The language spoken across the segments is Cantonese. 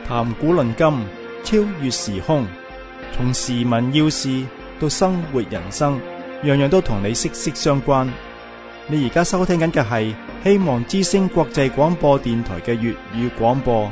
談古論今，超越時空，從時聞要事到生活人生，樣樣都同你息息相關。你而家收聽緊嘅係希望之聲國際廣播電台嘅粵語廣播。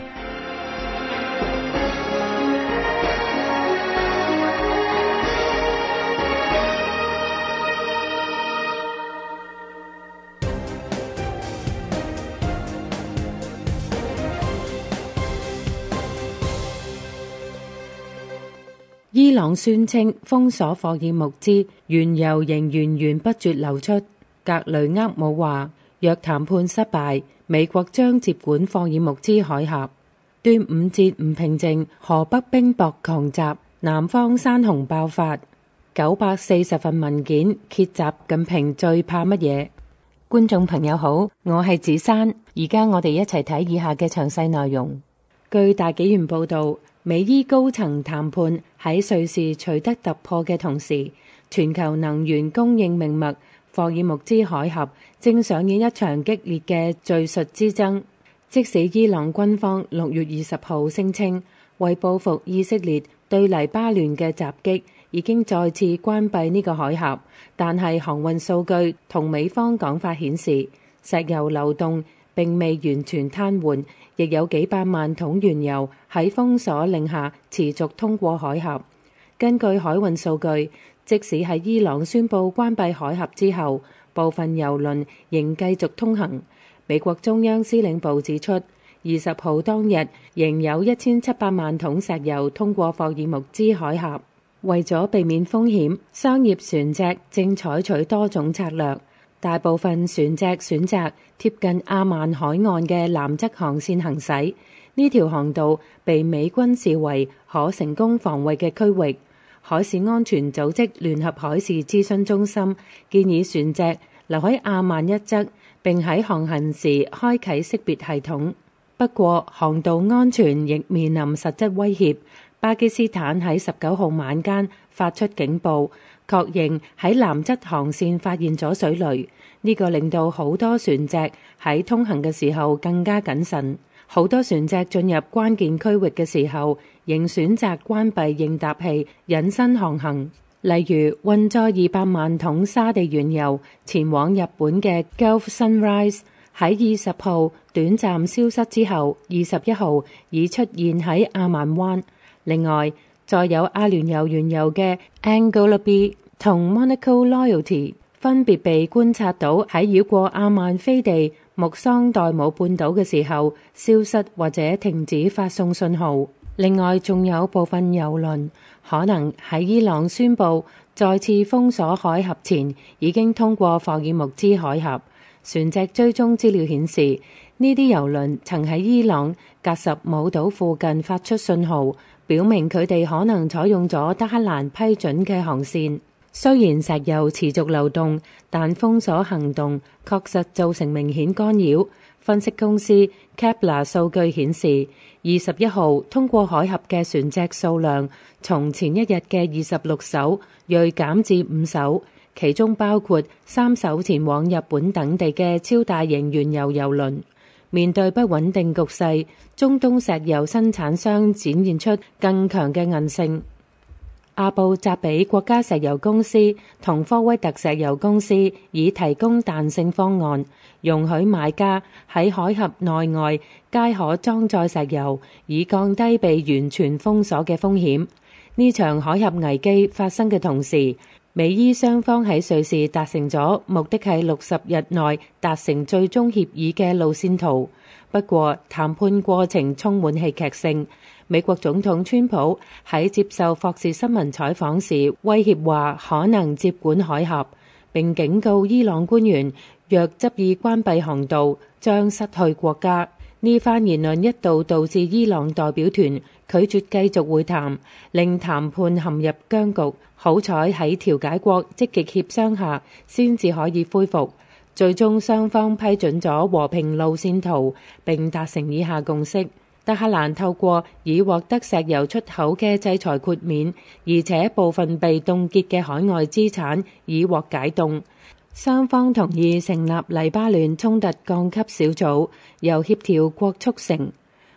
伊朗宣稱封鎖霍爾木茲，原油仍源源不絕流出。格雷厄姆話，若談判失敗，美國將接管霍爾木茲海峽。端午節唔平靜，河北冰雹狂襲，南方山洪爆發。940份文件揭習近平最怕乜嘢？觀眾朋友好，我係子珊，而家我哋一齊睇以下嘅詳細內容。據大紀元報道，美伊高層談判喺瑞士取得突破嘅同時，全球能源供應命脈霍爾木茲海峽正上演一場激烈嘅敘述之爭。即使伊朗軍方6月20號聲稱為報復以色列對黎巴嫩嘅襲擊，已經再次關閉呢個海峽，但係航運數據同美方講法顯示，石油流動並未完全癱瘓，亦有幾百萬桶原油喺封鎖令下持續通過海峽。根據海運數據，即使喺伊朗宣布關閉海峽之後，部分油輪仍繼續通行。美國中央司令部指出，20號當日仍有1700萬桶石油通過霍爾木茲海峽。為咗避免風險，商業船隻正採取多種策略。大部分船隻選擇貼近阿曼海岸嘅南側航線行駛，呢條航道被美軍視為可成功防衛嘅區域。海事安全組織聯合海事諮詢中心建議船隻留喺阿曼一側，並喺航行時開啟識別系統。不過，航道安全亦面臨實質威脅。巴基斯坦喺19號晚間發出警報，確認喺南側航線發現咗水雷，呢個令到好多船隻喺通行嘅時候更加謹慎。好多船隻進入關鍵區域嘅時候，仍選擇關閉應答器，隱身航行。例如，運載200萬桶沙地原油前往日本嘅 Gulf Sunrise 喺20號短暫消失之後，21號已出現喺阿曼灣。另外，載有阿聯酋原油嘅 Angola B 同 Monaco Loyalty 分別被觀察到喺繞過阿曼飛地穆桑代姆半島嘅時候消失或者停止發送信號。另外，仲有部分油輪可能喺伊朗宣布再次封鎖海峽前已經通過霍爾木茲海峽。船隻追蹤資料顯示，呢啲油輪曾喺伊朗格什姆島附近發出信號，表明佢哋可能採用咗德黑蘭批准嘅航線。雖然石油持續流動，但封鎖行動確實造成明顯干擾。分析公司 Kepler 數據顯示，21號通過海峽嘅船隻數量從前一日嘅26艘銳減至5艘，其中包括3艘前往日本等地嘅超大型原油油輪。面對不穩定局勢，中東石油生產商展現出更強嘅韌性。阿布扎比國家石油公司同科威特石油公司已提供彈性方案，容許買家喺海峽內外皆可裝載石油，以降低被完全封鎖嘅風險。呢場海峽危機發生嘅同時，美伊雙方喺瑞士達成咗目的係60日內達成最終協議嘅路線圖。不過，談判過程充滿戲劇性。美國總統川普喺接受霍士新聞採訪時威脅話可能接管海峽，並警告伊朗官員若執意關閉航道將失去國家。呢番言論一度導致伊朗代表團拒絕繼續會談，令談判陷入僵局。好彩喺調解國積極協商下，先至可以恢復。最終雙方批准咗和平路線圖，並達成以下共識。德黑蘭透過已獲得石油出口嘅制裁豁免，而且部分被凍結嘅海外資產已獲解凍。雙方同意成立黎巴嫩衝突降級小組，由協調國促成。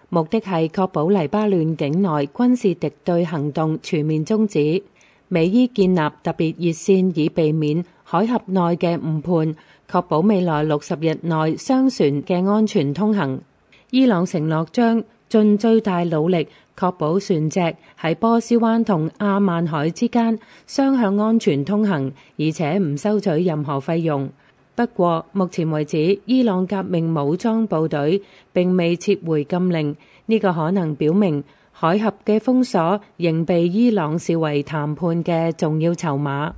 目的係確保黎巴嫩境內軍事敵對行動全面終止。美伊建立特別熱線以避免海峽內嘅誤判，確保未來60日內商船嘅安全通行。伊朗承諾將盡最大努力確保船隻喺波斯灣同阿曼海之間雙向安全通行，而且唔收取任何費用。不過，目前為止，伊朗革命武裝部隊並未撤回禁令，呢個可能表明海峽嘅封鎖仍被伊朗視為談判嘅重要籌碼。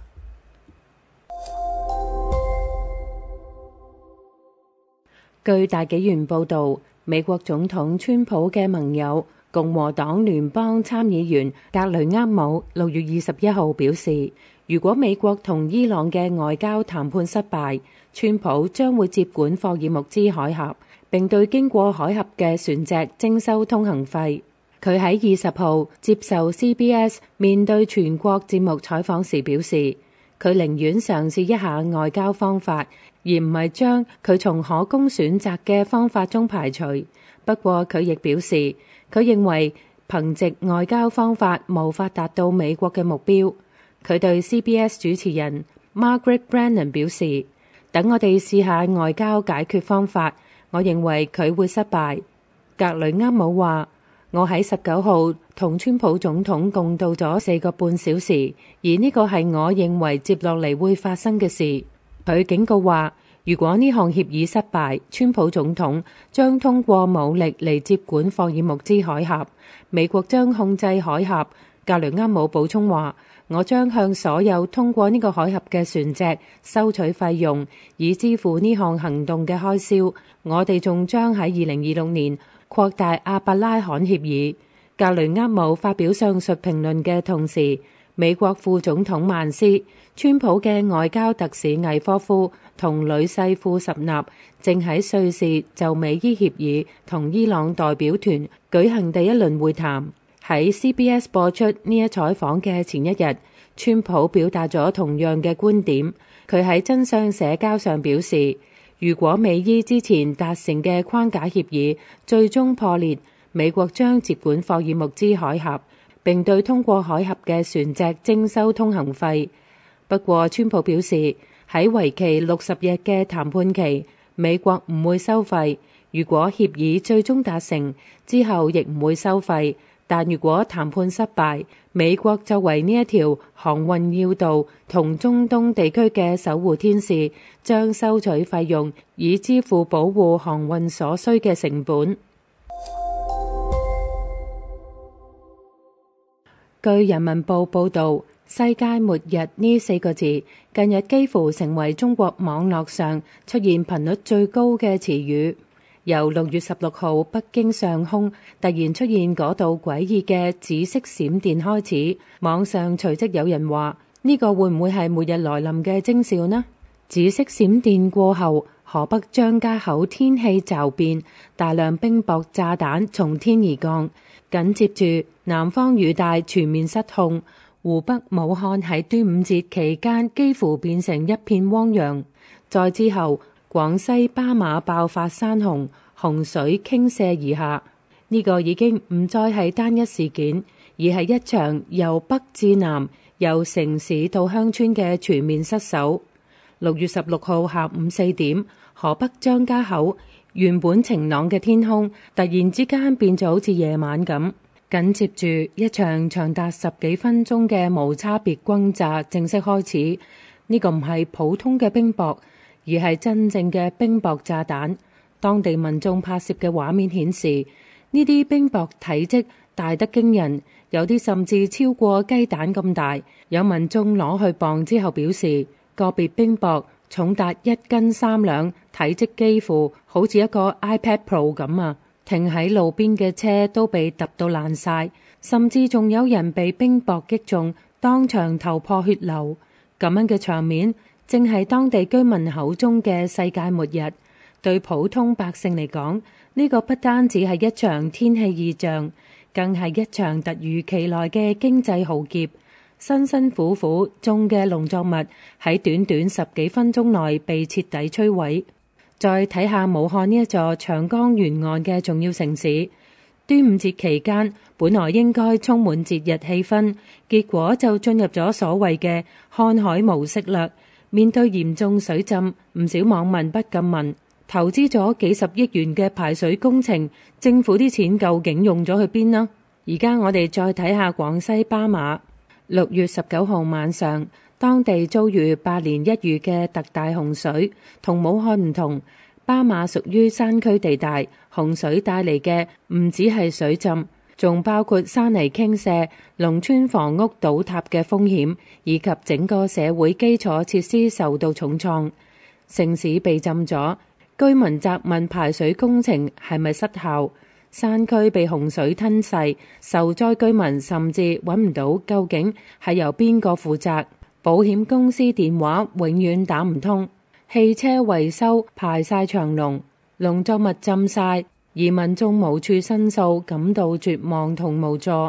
據大紀元報導，美國總統川普嘅盟友共和黨聯邦參議員格雷厄姆6月21號表示，如果美國同伊朗嘅外交談判失敗，川普將會接管霍爾木茲海峽，並對經過海峽嘅船隻徵收通行費。佢喺20號接受 CBS 面對全國節目採訪時表示，佢寧願嘗試一下外交方法，而唔係將佢從可供選擇嘅方法中排除。不過佢亦表示，佢認為憑藉外交方法無法達到美國嘅目標。佢對 CBS 主持人 Margaret Brennan 表示，等我哋試下外交解決方法，我認為佢會失敗。格雷厄姆話，我喺19號同川普總統共度咗4個半小時，而呢個係我認為接落嚟會發生嘅事。佢警告話，如果呢項協議失敗，川普總統將通過武力嚟接管霍爾木茲海峽，美國將控制海峽。格雷厄姆補充話，我將向所有通過呢個海峽嘅船隻收取費用，以支付呢項行動嘅開銷。我哋仲將喺2026年擴大阿伯拉罕協議。格雷厄姆發表上述評論嘅同時，美國副總統曼斯、川普嘅外交特使魏科夫同女婿庫什納正喺瑞士就美伊協議同伊朗代表團舉行第一輪會談。喺 CBS 播出呢一採訪嘅前一日，川普表達咗同樣嘅觀點。佢喺真相社交上表示，如果美伊之前達成嘅框架協議最終破裂，美國將接管霍爾木茲海峽，並對通過海峽嘅船隻徵收通行費。不過，川普表示喺為期60日嘅談判期，美國唔會收費。如果協議最終達成之後，亦唔會收費。但如果談判失敗，美國作為呢一條航運要道同中東地區嘅守護天使，將收取費用，以支付保護航運所需嘅成本。據人民報報導，世界末日呢4個字近日幾乎成為中國網絡上出現頻率最高嘅詞語。由6月16號北京上空突然出現嗰道詭異嘅紫色閃電開始，網上隨即有人話呢個會唔會係末日來臨嘅徵兆呢？紫色閃電過後，河北張家口天氣驟變，大量冰雹炸彈從天而降，緊接住南方雨帶全面失控，湖北武漢喺端午節期間幾乎變成一片汪洋。再之後，廣西巴馬爆發山洪，洪水傾瀉而下。呢個已經唔再係單一事件，而係一場由北至南、由城市到鄉村嘅全面失守。6月16號下午4點，河北張家口原本晴朗嘅天空突然之間變咗好似夜晚咁。緊接住一場長達10幾分鐘嘅無差別轟炸正式開始。呢個唔係普通嘅冰雹，而係真正嘅冰雹炸彈。當地民眾拍攝嘅畫面顯示，呢啲冰雹體積大得驚人，有啲甚至超過雞蛋咁大。有民眾攞去磅之後表示，個別冰雹重達1斤3兩，體積幾乎好似一個 iPad Pro 咁啊！停喺路邊嘅車都被揼到爛晒，甚至仲有人被冰雹擊中，當場頭破血流。咁樣嘅場面正係當地居民口中嘅世界末日。對普通百姓嚟講，呢個不單止係一場天氣異象，更係一場突如其來嘅經濟浩劫。辛辛苦苦種嘅農作物喺短短10幾分鐘內被徹底摧毀。再睇下武漢呢一座長江沿岸嘅重要城市， 端午節期間本來應該充滿節日氣氛，結果就進入咗所謂嘅看海模式啦。面對嚴重水浸，唔少網民不禁問：投資咗幾十億元嘅排水工程，政府啲錢究竟用咗去邊呢？而家我哋再睇下廣西巴馬，6月19號晚上，當地遭遇8年一遇嘅特大洪水，同武漢唔同。巴馬屬於山區地帶，洪水帶嚟嘅唔只係水浸，仲包括山泥傾瀉、農村房屋倒塌嘅風險，以及整個社會基礎設施受到重創。城市被浸咗，居民責問排水工程係咪失效，山區被洪水吞噬，受災居民甚至揾唔到究竟係由邊個負責，保險公司電話永遠打唔通。汽車維修排晒長龍，農作物浸晒，而民眾無處申訴，感到絕望同無助。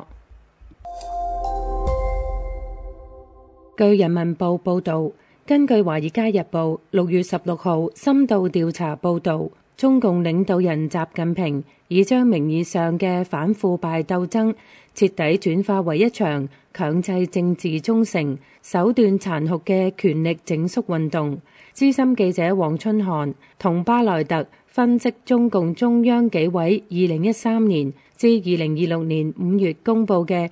據人民報報導，根據《華爾街日報》6月16號深度調查報導，中共領導人習近平已將名義上嘅反腐敗鬥爭徹底轉化為一場強制政治忠誠、手段殘酷嘅權力整肅運動。資深記者黃春漢同巴萊特分析中共中央紀委2013年至2026年5月公佈嘅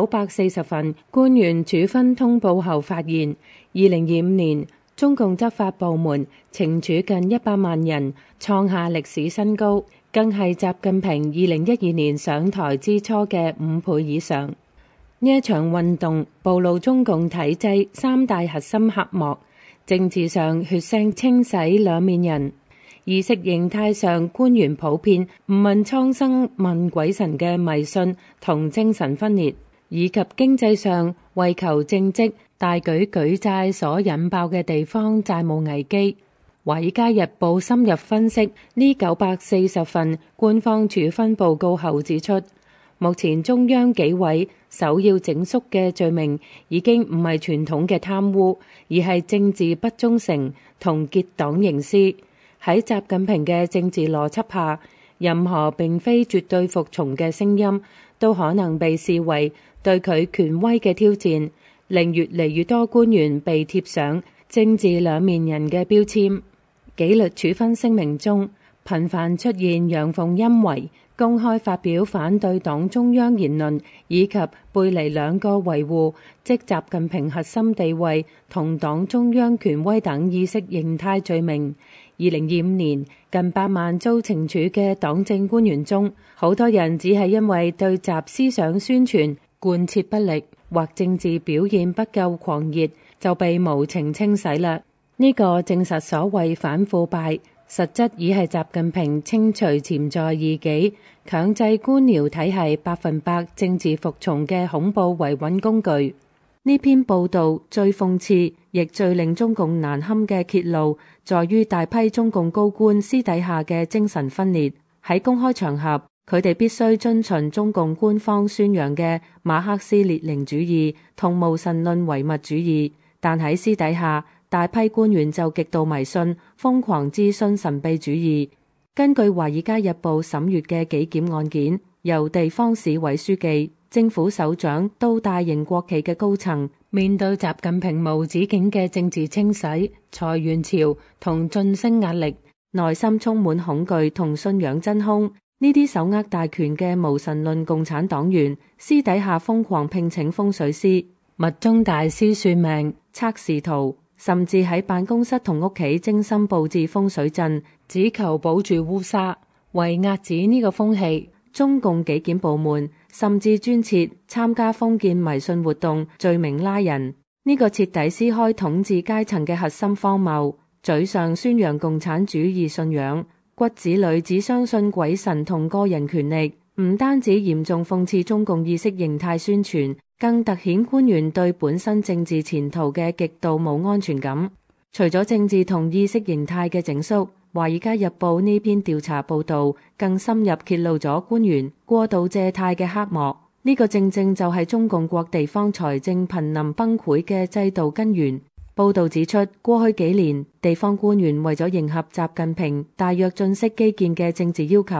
940份官員處分通報後發現，2025年中共執法部門懲處近100萬人，創下歷史新高，更係習近平2012年上台之初嘅5倍以上。呢一場運動暴露中共體制3大核心黑幕。政治上血腥清洗兩面人，意識形態上官員普遍唔問蒼生問鬼神嘅迷信同精神分裂，以及經濟上為求政績大舉舉債所引爆嘅地方債務危機。華爾街日報深入分析呢940份官方處分報告後指出，目前中央紀委首要整肅嘅罪名已經唔係傳統嘅貪污，而係政治不忠誠同結黨營私。喺習近平嘅政治邏輯下，任何並非絕對服從嘅聲音都可能被視為對佢權威嘅挑戰，令越嚟越多官員被貼上政治兩面人嘅標籤。紀律處分聲明中頻繁出現陽奉陰違、公開發表反對黨中央言論，以及背離兩個維護即習近平核心地位同黨中央權威等意識形態罪名。2025年近8萬遭懲處嘅黨政官員中，好多人只係因為對習思想宣傳貫徹不力或政治表現不夠狂熱，就被無情清洗啦。呢個證實所謂反腐敗，實質已係習近平清除潛在異己、強制官僚體系100%政治服從嘅恐怖維穩工具。呢篇報導最諷刺，亦最令中共難堪嘅揭露，在於大批中共高官私底下嘅精神分裂。喺公開場合，佢哋必須遵循中共官方宣揚嘅馬克思列寧主義同無神論唯物主義，但喺私底下，大批官員就極度迷信、瘋狂諮詢神秘主義。根據《華爾街日報》審閱嘅紀檢案件，由地方市委書記、政府首長到大型國企嘅高層，面對習近平無止境嘅政治清洗、裁員潮同晉升壓力，內心充滿恐懼同信仰真空。呢啲手握大權嘅無神論共產黨員，私底下瘋狂聘請風水師、密宗大師算命、測視圖，甚至喺辦公室同屋企精心佈置風水陣，只求保住烏紗。為遏止呢個風氣，中共紀檢部門甚至專設參加封建迷信活動罪名拉人。呢個徹底撕開統治階層嘅核心荒謬，嘴上宣揚共產主義信仰，骨子裏只相信鬼神同個人權力，唔單止嚴重諷刺中共意識形態宣傳，更凸顯官員對本身政治前途嘅極度冇安全感。除咗政治同意識形態嘅整肅，《華爾街日報》呢篇調查報導更深入揭露咗官員過度借貸嘅黑幕。呢個正正就係中共國地方財政瀕臨崩潰嘅制度根源。報導指出，過去幾年地方官員為咗迎合習近平大躍進式基建嘅政治要求，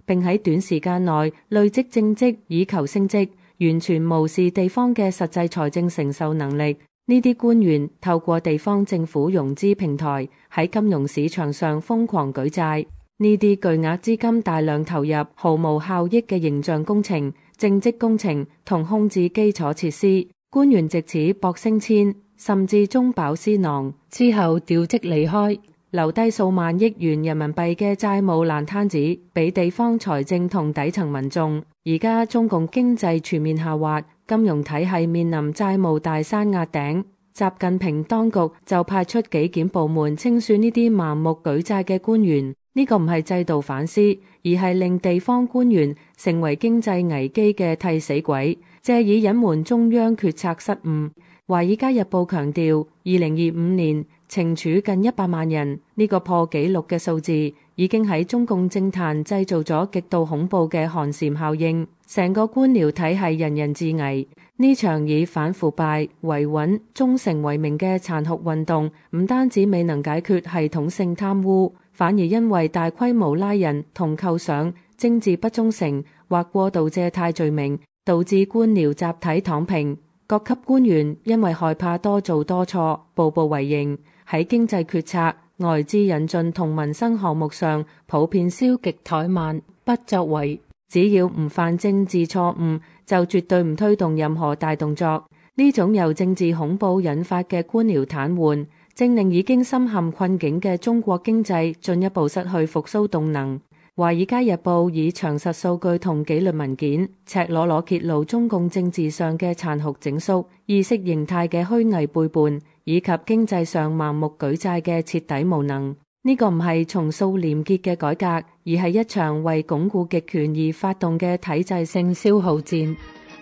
並喺短時間內累積政績以求升職，完全無視地方嘅實際財政承受能力。呢啲官員透過地方政府融資平台喺金融市場上瘋狂舉債，呢啲巨額資金大量投入毫無效益嘅形象工程、政績工程同空置基礎設施，官員藉此博升遷，甚至中飽私囊，之後調職離開，留低數萬億元人民幣嘅債務爛攤子俾地方財政同底層民眾。而家中共經濟全面下滑，金融體系面臨債務大山壓頂，習近平當局就派出紀檢部門清算呢啲盲目舉債嘅官員。呢個唔係制度反思，而係令地方官員成為經濟危機嘅替死鬼，借以隱瞞中央決策失誤。華爾街日報強調，2025年懲處近100萬人，呢個破紀錄嘅數字已經喺中共政壇製造咗極度恐怖嘅寒蟬效應，成個官僚體系人人自危。呢場以反腐敗、維穩、忠誠為名嘅殘酷運動，唔單止未能解決系統性貪污，反而因為大規模拉人同扣上政治不忠誠或過度借貸罪名，導致官僚集體躺平。各級官員因為害怕多做多錯，步步為營，喺經濟決策、外資引進同民生項目上普遍消極怠慢，不作為。只要唔犯政治錯誤，就絕對唔推動任何大動作。呢種由政治恐怖引發嘅官僚癱瘓，正令已經深陷困境嘅中國經濟進一步失去復甦動能。華爾街日報以詳實數據同紀律文件，赤裸裸揭露中共政治上嘅殘酷整肅、意識形態嘅虛偽背叛，以及經濟上盲目舉債嘅徹底無能。呢個唔係重塑廉潔嘅改革，而係一場為鞏固極權而發動嘅體制性消耗戰。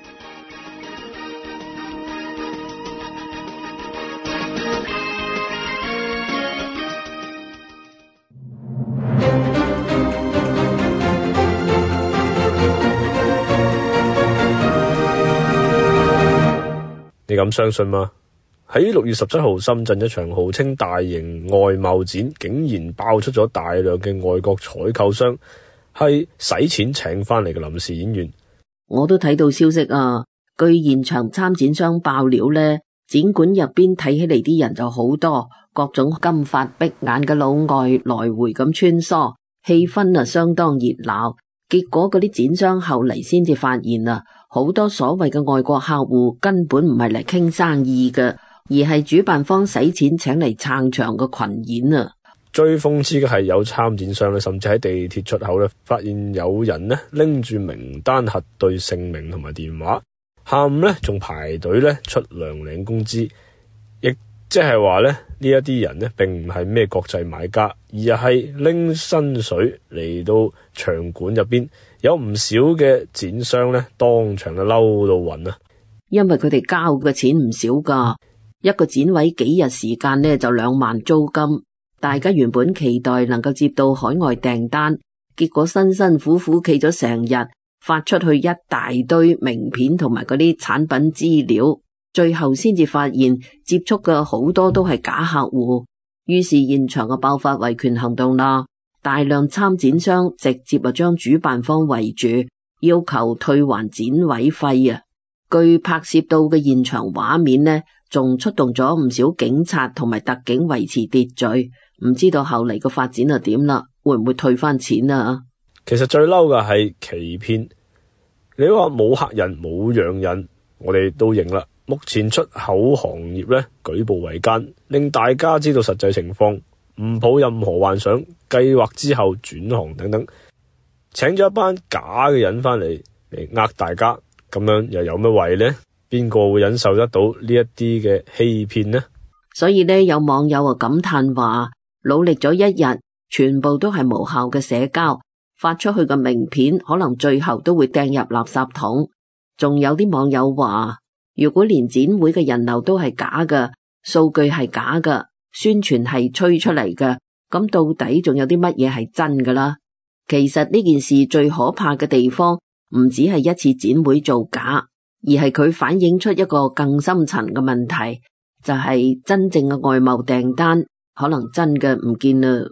你敢相信嗎？喺6月17號，深圳一場號稱大型外貿展，竟然爆出咗大量嘅外國採購商係使錢請翻嚟嘅臨時演員。 我都睇到消息啊，據現場參展商爆料呢，展館入邊睇起嚟啲人就好多，各種金髮碧眼嘅老外來回咁穿梭，氣氛啊相當熱鬧。結果嗰啲展商後嚟先至發現啊，好多所謂嘅外國客戶根本唔係嚟傾生意嘅，而係主辦方使錢請嚟撐場嘅群演啊！ 最諷刺嘅係有參展商咧，甚至喺地鐵出口咧，發現有人咧拎住名單核對姓名同埋電話，下午咧仲排隊咧出糧領工資，亦即係話咧呢一啲人咧並唔係咩國際買家，而係拎薪水嚟到場館入邊。有唔少嘅展商咧當場就嬲到暈啊！ 因為佢哋交嘅錢唔少噶，一個展位幾日時間呢就2萬租金，大家原本期待能夠接到海外訂單，結果辛辛苦苦企咗成日，發出去一大堆名片同埋嗰啲產品資料，最後先至發現接觸嘅好多都係假客戶，於是現場嘅爆發維權行動啦。大量參展商直接將主辦方圍住，要求退還展位費啊！據拍攝到嘅現場畫面呢，仲出動咗唔少警察同埋特警維持秩序。唔知道後嚟個發展係點啦，會唔會退翻錢啊？ 其實最嬲嘅係欺騙。你話冇客人冇洋人，我哋都認啦。目前出口行業咧舉步維艱，令大家知道實際情況。唔抱任何幻想，計劃之後轉行等等，請咗一班假嘅人翻嚟呃大家，咁樣又有乜謂呢？邊個會忍受得到呢一啲嘅欺騙呢？ 所以呢，有網友啊感嘆話，努力咗一日，全部都係無效嘅社交，發出去嘅名片可能最後都會掟入垃圾桶。仲有啲網友話，如果連展會嘅人流都係假嘅，數據係假嘅，宣傳係吹出嚟嘅，咁到底仲有啲乜嘢係真㗎啦？其實呢件事最可怕嘅地方，唔止係一次展會造假，而係佢反映出一個更深層嘅問題，就係真正嘅外貿訂單可能真嘅唔見啦。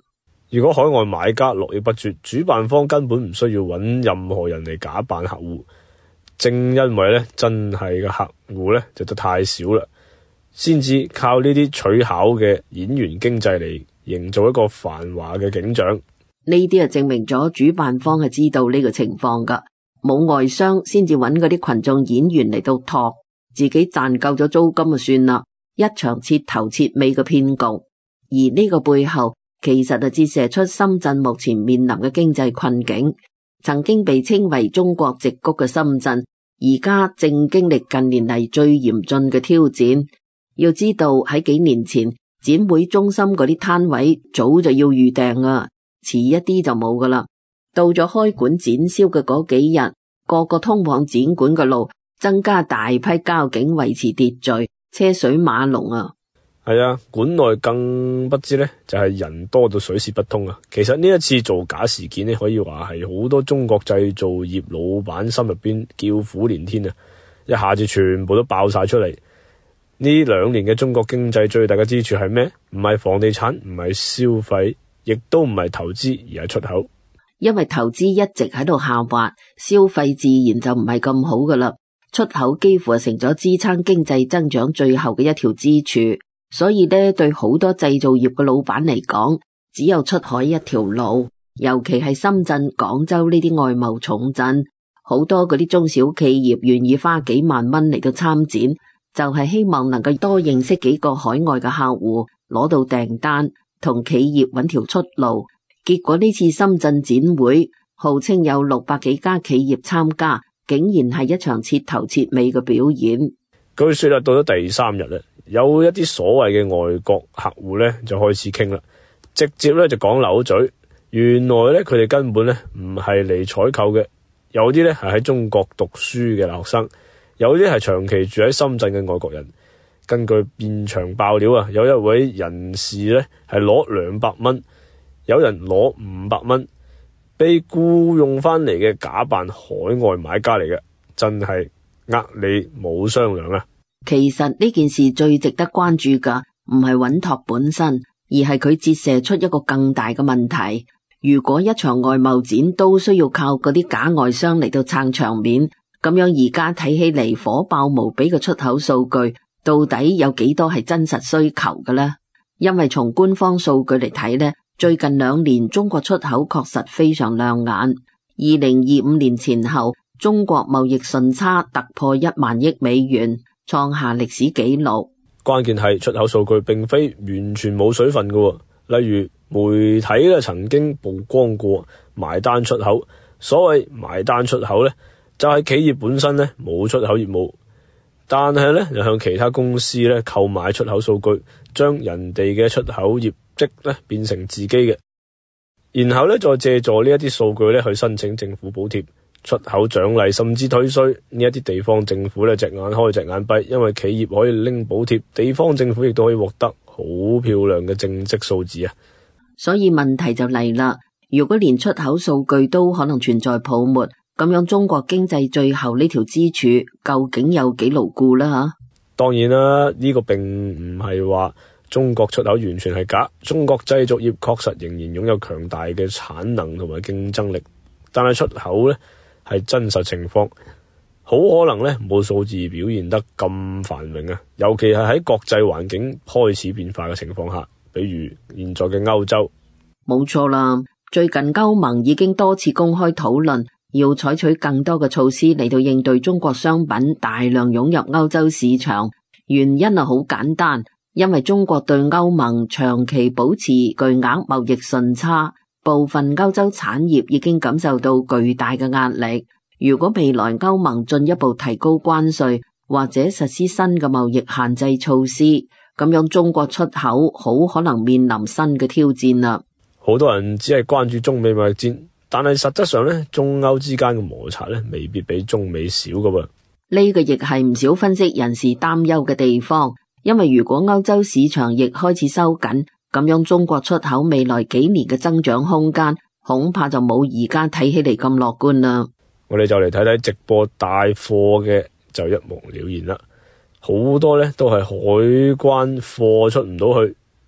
如果海外買家絡繹不絕，主辦方根本唔需要揾任何人嚟假扮客戶。正因為咧真係嘅客戶咧就得太少啦，先至靠呢啲取巧嘅演員經濟嚟營造一個繁華嘅景象。 呢啲啊證明咗主辦方係知道呢個情況噶，冇外商先至揾嗰啲群眾演員嚟到托，自己賺夠咗租金就算啦，一場徹頭徹尾嘅騙局。而呢個背後其實就折射出深圳目前面臨嘅經濟困境。曾經被稱為中國矽谷嘅深圳，而家正經歷近年嚟最嚴峻嘅挑戰。要知道喺幾年前，展會中心嗰啲攤位早就要預訂啊，遲一啲就冇噶啦。到咗開館展銷嘅嗰幾日，個個通往展館嘅路增加大批交警維持秩序，車水馬龍啊。 係啊，館內更不知呢，就係人多到水泄不通啊！其實呢一次造假事件呢，可以話係好多中國製造業老闆心入邊叫苦連天啊！一下子全部都爆晒出嚟。呢2年嘅中國經濟最大嘅支柱係咩？唔係房地產，唔係消費，亦都唔係投資，而係出口。 因為投資一直喺度下滑，消費自然就唔係咁好噶啦。出口幾乎係成咗支撐經濟增長最後嘅一條支柱。所以呢，對好多製造業嘅老闆嚟講，只有出海一條路。尤其係深圳、廣州呢啲外貿重鎮，好多嗰啲中小企業願意花幾萬蚊嚟到參展，就係希望能夠多認識幾個海外嘅客戶，攞到訂單，同企業揾條出路。結果呢次深圳展會，號稱有600幾家企業參加，竟然係一場徹頭徹尾嘅表演。 據說啦，到咗第3日啦，有一啲所謂嘅外國客戶咧就開始傾啦，直接咧就講漏嘴。原來咧佢哋根本咧唔係嚟採購嘅，有啲咧係喺中國讀書嘅留學生，有啲係長期住喺深圳嘅外國人。根據現場爆料啊，有一位人士咧係攞200蚊，有人攞500蚊，被僱用翻嚟嘅假扮海外買家嚟嘅，真係呃你冇商量啊！ 其實呢件事最值得關注㗎，唔係穩妥本身，而係佢折射出一個更大嘅問題。如果一場外貿展都需要靠嗰啲假外商嚟到撐場面，咁樣而家睇起嚟火爆無比嘅出口數據，到底有幾多係真實需求嘅呢？因為從官方數據嚟睇呢，最近2年中國出口確實非常亮眼。2025年前後，中國貿易順差突破1萬億美元，創下歷史紀錄。 關鍵係出口數據並非完全冇水分嘅，例如媒體咧曾經曝光過埋單出口。所謂埋單出口咧，就係企業本身咧冇出口業務，但係咧就向其他公司咧購買出口數據，將人哋嘅出口業績咧變成自己嘅，然後咧再借助呢一啲數據咧去申請政府補貼、出口獎勵甚至退稅。呢一啲地方政府咧隻眼開隻眼閉，因為企業可以拎補貼，地方政府亦都可以獲得好漂亮嘅政績數字啊！ 所以問題就嚟啦，如果連出口數據都可能存在泡沫，咁樣中國經濟最後呢條支柱究竟有幾牢固呢？吓， 當然啦，呢個並唔係話中國出口完全係假，中國製造業確實仍然擁有強大嘅產能同埋競爭力，但係出口呢係真實情況，好可能呢冇數字表現得咁繁榮啊！尤其係喺國際環境開始變化嘅情況下，比如現在嘅歐洲。 冇錯啦，最近歐盟已經多次公開討論，要採取更多嘅措施嚟到應對中國商品大量湧入歐洲市場。原因係好簡單，因為中國對歐盟長期保持巨額貿易順差，部分歐洲產業已經感受到巨大嘅壓力。如果未來歐盟進一步提高關稅或者實施新嘅貿易限制措施，咁樣中國出口好可能面臨新嘅挑戰啦。 好多人只係關注中美貿易戰，但係實質上咧，中歐之間嘅摩擦咧未必比中美少噶噃。 呢個亦係唔少分析人士擔憂嘅地方，因為如果歐洲市場亦開始收緊，咁樣中國出口未來幾年嘅增長空間恐怕就冇而家睇起嚟咁樂觀啦。 我哋就嚟睇睇直播帶貨嘅就一目了然啦。好多咧都係海關貨出唔到去，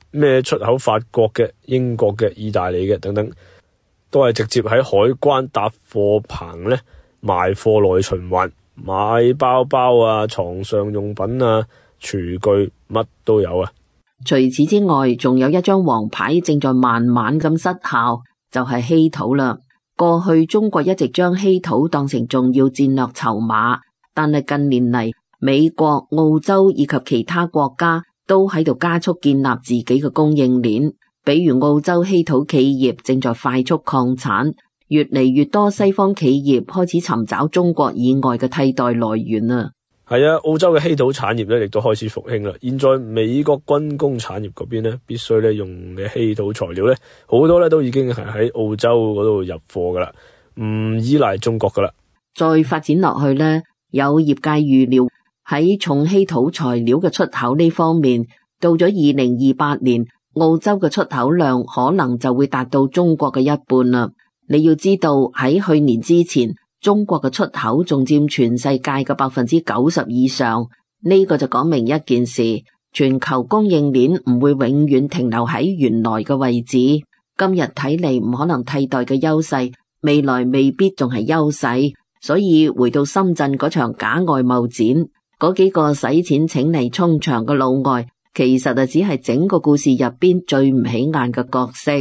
咩出口法國嘅、英國嘅、意大利嘅等等，都係直接喺海關搭貨棚呢賣貨內循環，買包包啊、床上用品啊、廚具乜都有啊。 除此之外，仲有一張黃牌正在慢慢咁失效，就係稀土啦。過去中國一直將稀土當成重要戰略籌碼，但係近年嚟，美國、澳洲以及其他國家都喺度加速建立自己嘅供應鏈。比如澳洲稀土企業正在快速擴產，越嚟越多西方企業開始尋找中國以外嘅替代來源啊。 係啊，澳洲嘅稀土產業咧亦都開始復興啦。現在美國軍工產業嗰邊咧，必須咧用嘅稀土材料咧，好多咧都已經係喺澳洲嗰度入貨噶啦，唔依賴中國噶啦。 再發展落去咧，有業界預料喺重稀土材料嘅出口呢方面，到咗2028年，澳洲嘅出口量可能就會達到中國嘅一半啦。你要知道喺去年之前，中國嘅出口仲佔全世界嘅90%以上，呢個就講明一件事，全球供應鏈唔會永遠停留喺原來嘅位置。今日睇嚟唔可能替代嘅優勢，未來未必仲係優勢。所以回到深圳嗰場假外貿展，嗰幾個使錢請嚟衝場嘅老外，其實就只係整個故事入邊最唔起眼嘅角色。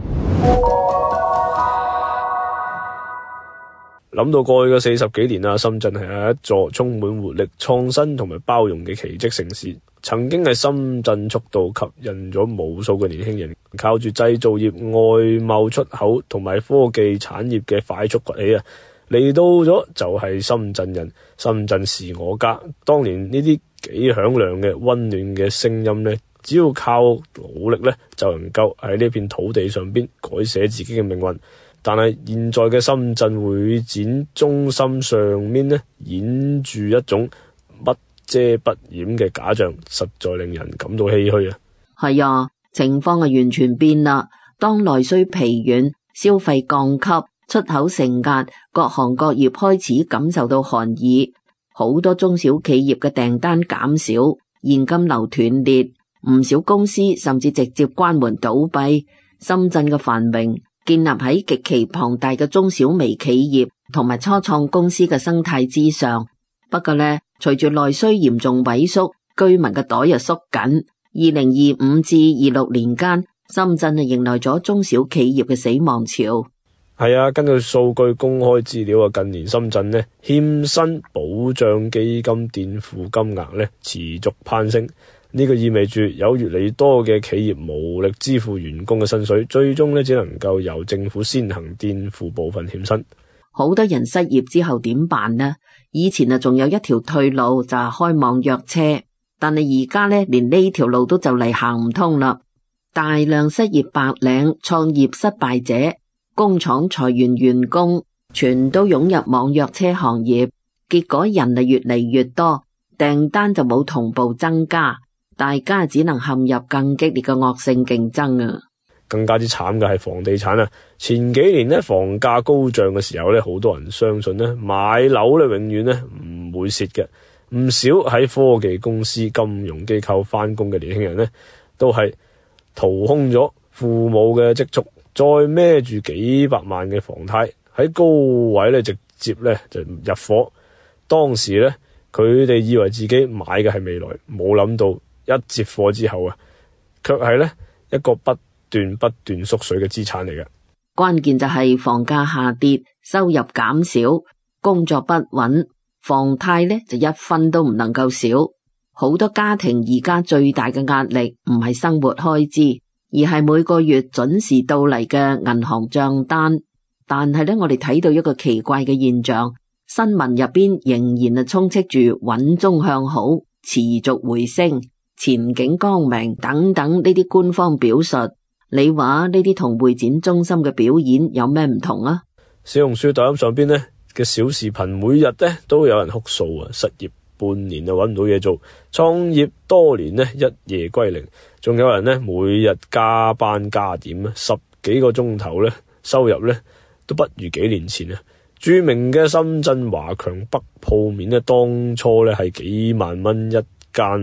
諗到過去嘅40幾年啊，深圳係一座充滿活力、創新同埋包容嘅奇蹟城市。曾經係深圳速度吸引咗無數嘅年輕人，靠住製造業、外貿出口同埋科技產業嘅快速崛起啊！嚟到咗就係深圳人，深圳是我家。當年呢啲幾響亮嘅溫暖嘅聲音呢，只要靠努力呢，就能夠喺呢片土地上邊改寫自己嘅命運。但係現在嘅深圳會展中心上面呢，掩住一種不遮不掩嘅假象，實在令人感到唏噓啊！ 係啊，情況係完全變啦。當內需疲軟、消費降級、出口承壓，各行各業開始感受到寒意，好多中小企業嘅訂單減少，現金流斷裂，唔少公司甚至直接關門倒閉。深圳嘅繁榮建立喺極其龐大嘅中小微企業同埋初創公司嘅生態之上。不過呢，隨住內需嚴重萎縮，居民嘅袋又縮緊。2025至26年間，深圳迎來咗中小企業嘅死亡潮。 係啊，根據數據公開資料啊，近年深圳呢欠薪保障基金墊付金額呢持續攀升。呢個意味住有越嚟越多嘅企業無力支付員工嘅薪水，最終呢只能夠由政府先行墊付部分欠薪。 好多人失業之後點辦呢？以前啊仲有一條退路就係開網約車，但係而家呢連呢條路都就嚟行唔通啦。大量失業白領、創業失敗者、工廠裁員員工，全都湧入網約車行業，結果人啊越嚟越多，訂單就冇同步增加。大家只能陷入更激烈嘅惡性競爭啊！ 更加之慘嘅係房地產啊！前幾年呢，房價高漲嘅時候呢，好多人相信呢買樓呢永遠呢唔會蝕嘅。唔少喺科技公司、金融機構返工嘅年輕人呢，都係掏空咗父母嘅積蓄，再孭住幾百萬嘅房貸喺高位呢直接呢就入伙。當時呢，佢哋以為自己買嘅係未來，冇諗到一接貨之後啊，卻係呢一個不斷縮水嘅資產嚟嘅。 關鍵就係房價下跌，收入減少，工作不穩，房貸呢就一分都唔能夠少。好多家庭而家最大嘅壓力唔係生活開支，而係每個月準時到嚟嘅銀行賬單。但係呢，我哋睇到一個奇怪嘅現象，新聞入邊仍然係充斥住穩中向好、持續回升、前景光明等等呢啲官方表述。你話呢啲同會展中心嘅表演有咩唔同啊？ 小紅書、抖音上邊呢嘅小視頻，每日呢都有人哭訴啊，失業半年就揾唔到嘢做，創業多年呢一夜歸零，仲有人呢每日加班加點10幾個鐘頭呢，收入呢都不如幾年前啊！著名嘅深圳華強北鋪面呢，當初呢係幾萬蚊一間呢，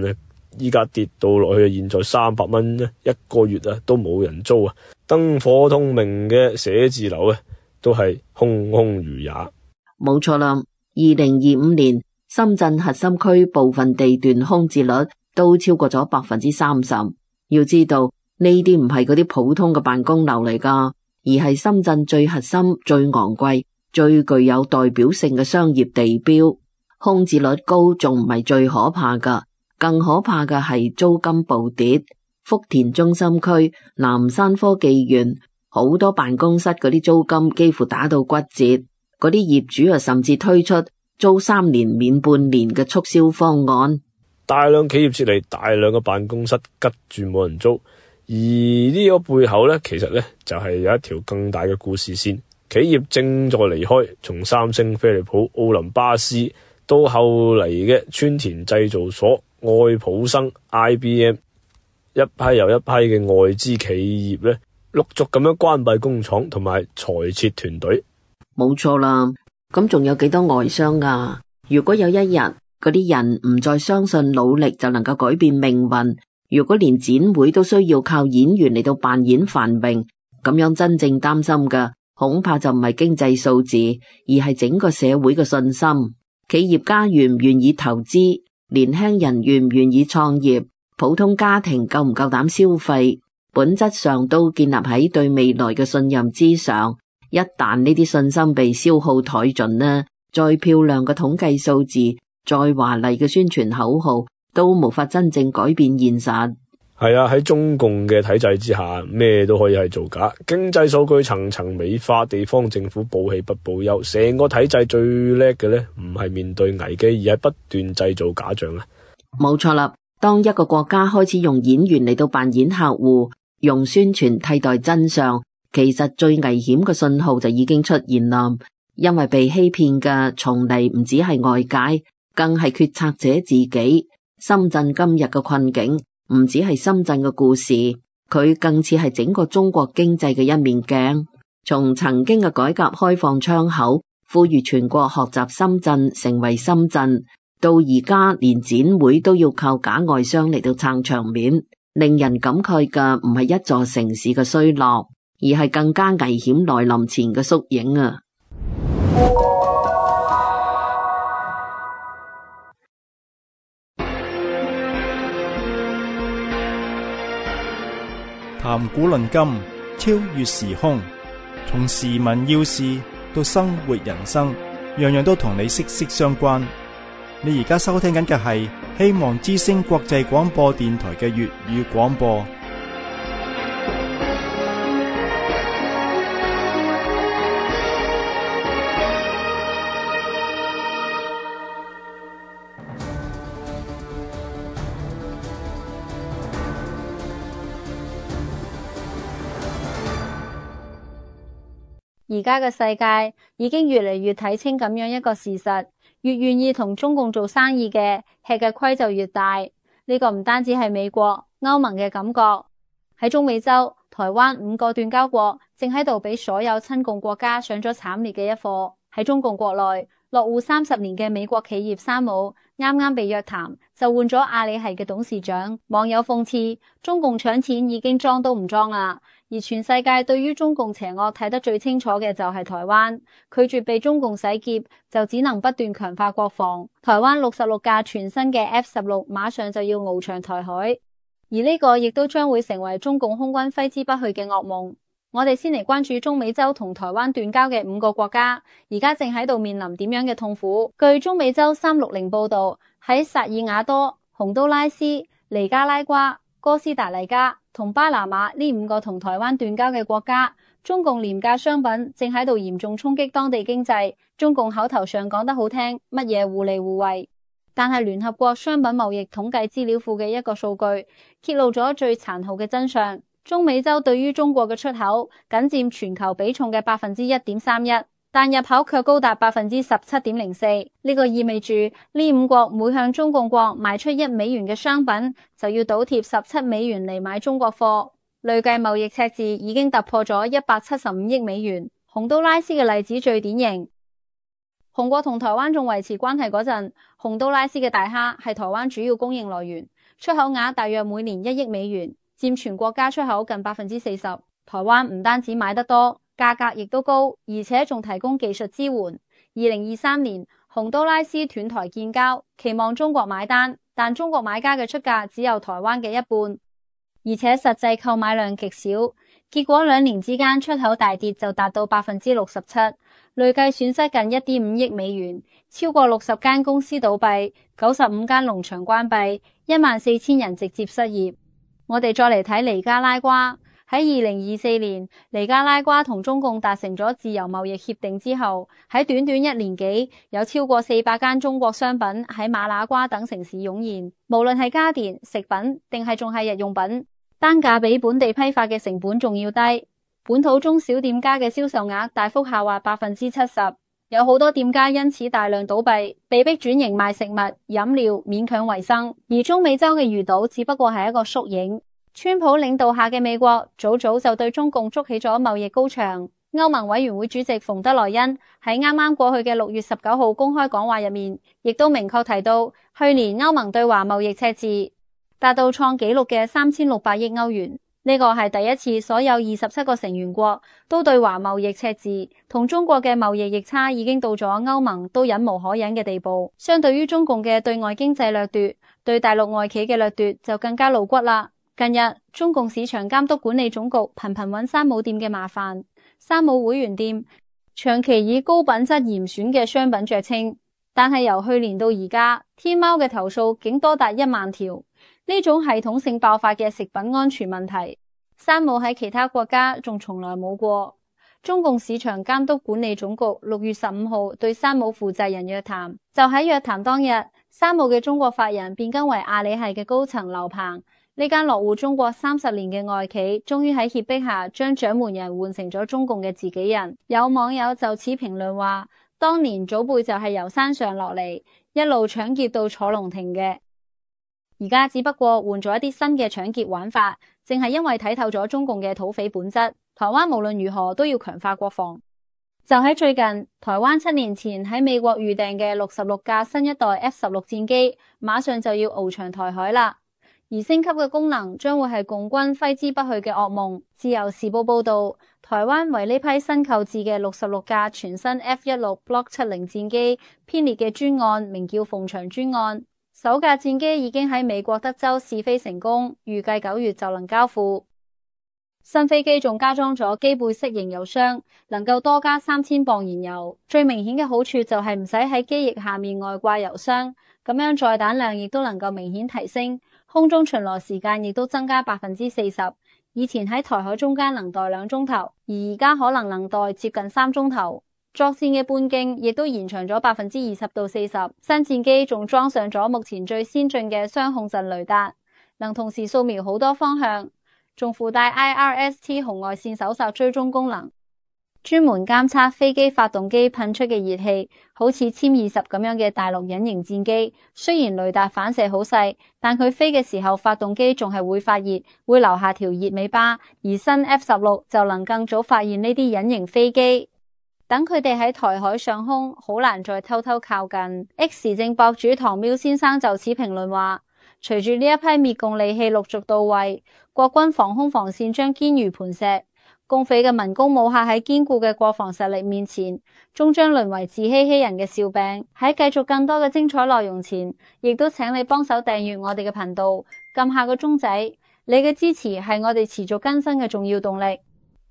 依家跌到落去，現在300蚊一個月啊，都冇人租啊！燈火通明嘅寫字樓啊，都係空空如也。 冇錯啦，2025年深圳核心區部分地段空置率都超過咗30%。要知道呢啲唔係嗰啲普通嘅辦公樓嚟噶，而係深圳最核心、最昂貴、最具有代表性嘅商業地標。空置率高仲唔係最可怕噶，更可怕嘅係租金暴跌。福田中心區、南山科技園好多辦公室嗰啲租金幾乎打到骨折，嗰啲業主啊甚至推出租3年免半年嘅促銷方案。 大量企業撤離，大量嘅辦公室吉住冇人租，而呢個背後呢，其實呢就係有一條更大嘅故事線。企業正在離開，從三星、飛利浦、奧林巴斯到後嚟嘅川田製造所、愛普生、IBM， 一批又一批嘅外資企業呢，陸續咁樣關閉工廠同埋裁撤團隊。 冇錯啦，咁仲有幾多外商啊？如果有一日嗰啲人唔再相信努力就能夠改變命運，如果連展會都需要靠演員嚟到扮演繁榮，咁樣真正擔心嘅恐怕就唔係經濟數字，而係整個社會嘅信心。企業家願唔願意投資？年輕人願唔願意創業？普通家庭夠唔夠膽消費？本質上都建立喺對未來嘅信任之上。一旦呢啲信心被消耗殆盡呢，再漂亮嘅統計數字，再華麗嘅宣傳口號，都無法真正改變現實。 係啊，喺中共嘅體制之下，咩都可以係造假。經濟數據層層美化，地方政府報喜不報憂，成個體制最叻嘅呢，唔係面對危機，而係不斷製造假象啊！ 冇錯啦，當一個國家開始用演員嚟到扮演客戶，用宣傳替代真相，其實最危險嘅信號就已經出現啦。因為被欺騙嘅從嚟唔止係外界，更係決策者自己。深圳今日嘅困境唔止係深圳嘅故事，佢更似係整個中國經濟嘅一面鏡。從曾經嘅改革開放窗口，呼籲全國學習深圳，成為深圳，到而家連展會都要靠假外商嚟到撐場面，令人感慨嘅唔係一座城市嘅衰落，而係更加危險來臨前嘅縮影啊！ 談古論今，超越時空，從時聞要事到生活人生，樣樣都同你息息相關。你而家收聽緊嘅係希望之聲國際廣播電台嘅粵語廣播。 而家嘅世界已經越嚟越睇清咁樣一個事實，越願意同中共做生意嘅，吃嘅虧就越大。呢個唔單止係美國、歐盟嘅感覺，喺中美洲、台灣5個斷交國正喺度俾所有親共國家上咗慘烈嘅一課。喺中共國內落戶30年嘅美國企業山姆啱啱被約談，就換咗阿里系嘅董事長。網友諷刺中共搶錢已經裝都唔裝啦。而全世界對於中共邪惡睇得最清楚嘅就係台灣，拒絕被中共洗劫，就只能不斷強化國防。台灣66架全新嘅 F-16馬上就要翱翔台海，而呢個亦都將會成為中共空軍揮之不去嘅噩夢。我哋先嚟關注中美洲同台灣斷交嘅5個國家，而家正喺度面臨點樣嘅痛苦。據中美洲360報道，喺薩爾瓦多、洪都拉斯、尼加拉瓜、哥斯達黎加同巴拿馬呢5個同台灣斷交嘅國家，中共廉價商品正喺度嚴重衝擊當地經濟。中共口頭上講得好聽，乜嘢互利互惠，但係聯合國商品貿易統計資料庫嘅一個數據揭露咗最殘酷嘅真相。中美洲對於中國嘅出口僅佔全球比重嘅 1.31%， 但入口卻高達 17.04%。呢個意味住呢5國每向中共國賣出1美元嘅商品，就要倒貼17美元嚟買中國貨，累計貿易赤字已經突破咗175億美元。洪都拉斯嘅例子最典型。洪國同台灣仲維持關係嗰陣，洪都拉斯嘅大蝦係台灣主要供應來源。 出口額大約每年1億美元，佔全國家出口近40%。台灣唔單止買得多，價格亦都高，而且仲提供技術支援。2023年，洪都拉斯斷台建交，期望中國買單，但中國買家嘅出價只有台灣嘅一半，而且實際購買量極少，結果2年之間出口大跌就達到67%，累計損失近1.5億美元，超過60間公司倒閉，95間農場關閉，14000人直接失業。我哋再嚟睇尼加拉瓜。喺2024年，尼加拉瓜同中共達成咗自由貿易協定之後，喺短短1年幾，有超過400間中國商品喺馬那瓜等城市湧現，無論係家電、食品定係仲係日用品，單價比本地批發嘅成本仲要低。本土中小店家嘅銷售額大幅下滑70%，有好多店家因此大量倒閉，被迫轉型賣食物、飲料，勉強維生。而中美洲嘅魚島只不過係一個縮影。川普領導下嘅美國早早就對中共築起咗貿易高牆。歐盟委員會主席馮德萊恩喺啱啱過去嘅6月19號公開講話入面，亦都明確提到，去年歐盟對華貿易赤字達到創紀錄嘅3600億歐元。呢個係第一次所有27個成員國都對華貿易赤字，同中國嘅貿易逆差已經到咗歐盟都忍無可忍嘅地步。相對於中共嘅對外經濟掠奪，對大陸外企嘅掠奪就更加露骨啦。近日，中共市場監督管理總局頻頻揾山姆店嘅麻煩。山姆會員店長期以高品質嚴選嘅商品著稱，但係由去年到而家，天貓嘅投訴竟多達1萬條。呢種系統性爆發嘅食品安全問題，山姆喺其他國家仲從來冇過。中共市場監督管理總局6月15號對山姆負責人約談，就喺約談當日，山姆嘅中國法人變更為阿里系嘅高層劉鵬。呢間落戶中國30年嘅外企，終於喺脅迫下將掌門人換成咗中共嘅自己人。有網友就此評論話，當年祖輩就係由山上落嚟，一路搶劫到坐龍庭嘅，而家只不過換咗一啲新嘅搶劫玩法，正係因為睇透咗中共嘅土匪本質。台灣無論如何都要強化國防。就喺最近，台灣7年前喺美國預訂嘅66架新一代 F-16 戰機，馬上就要翱翔台海啦。而升級嘅功能將會係共軍揮之不去嘅噩夢。自由時報報道，台灣為呢批新購置嘅66架全新 F-16 Block 70戰機編列嘅專案，名叫鳳翔專案。首架戰機已經喺美國德州試飛成功，預計9月就能交付。新飛機仲加裝咗機背式燃油箱，能夠多加3000磅燃油。最明顯嘅好處就係唔使喺機翼下面外掛油箱，咁樣載彈量亦都能夠明顯提升。空中巡邏時間亦都增加40%，以前喺台海中間能待2鐘頭，而而家可能待接近3鐘頭。作戰嘅半徑亦都延長咗20%到40%。新戰機仲裝上咗目前最先進嘅雙控陣雷達，能同時掃描好多方向，仲附帶 IRST 紅外線搜索追蹤功能，專門監測飛機發動機噴出嘅熱氣，好似殲20咁樣嘅大陸隱形戰機。雖然雷達反射好細，但佢飛嘅時候發動機仲係會發熱，會留下條熱尾巴。而新 F-16 就能更早發現呢啲隱形飛機，等佢哋喺台海上空好難再偷偷靠近。X 時政博主唐喵先生就此評論話，隨住呢一批滅共利器陸續到位，國軍防空防線將堅如磐石。共匪嘅文攻武嚇喺堅固嘅國防實力面前，終將淪為自欺欺人嘅笑柄。喺繼續更多嘅精彩內容前，亦都請你幫手訂閱我哋嘅頻道，撳下個鐘仔。你嘅支持係我哋持續更新嘅重要動力。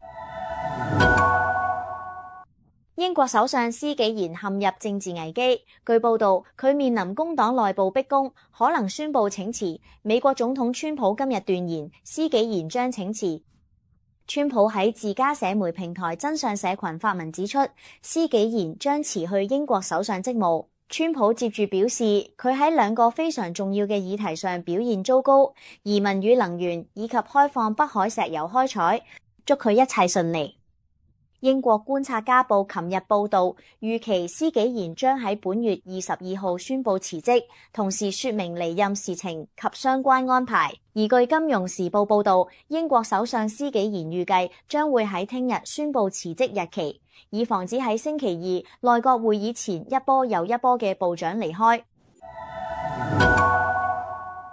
英國首相施紀賢陷入政治危機，據報道佢面臨工黨內部逼宮，可能宣布請辭。美國總統川普今日斷言施紀賢將請辭。川普喺自家社媒平台真相社群發文指出，施紀賢將辭去英國首相職務。川普接住表示，佢喺2個非常重要嘅議題上表現糟糕，移民與能源以及開放北海石油開採，祝佢一切順利。英國觀察家報琴日報道，預期施紀賢將喺本月22號宣布辭職，同時說明離任事情及相關安排。而據金融時報報道，英國首相施紀賢預計將會喺聽日宣布辭職日期，以防止喺星期二內閣會議前一波又一波嘅部長離開。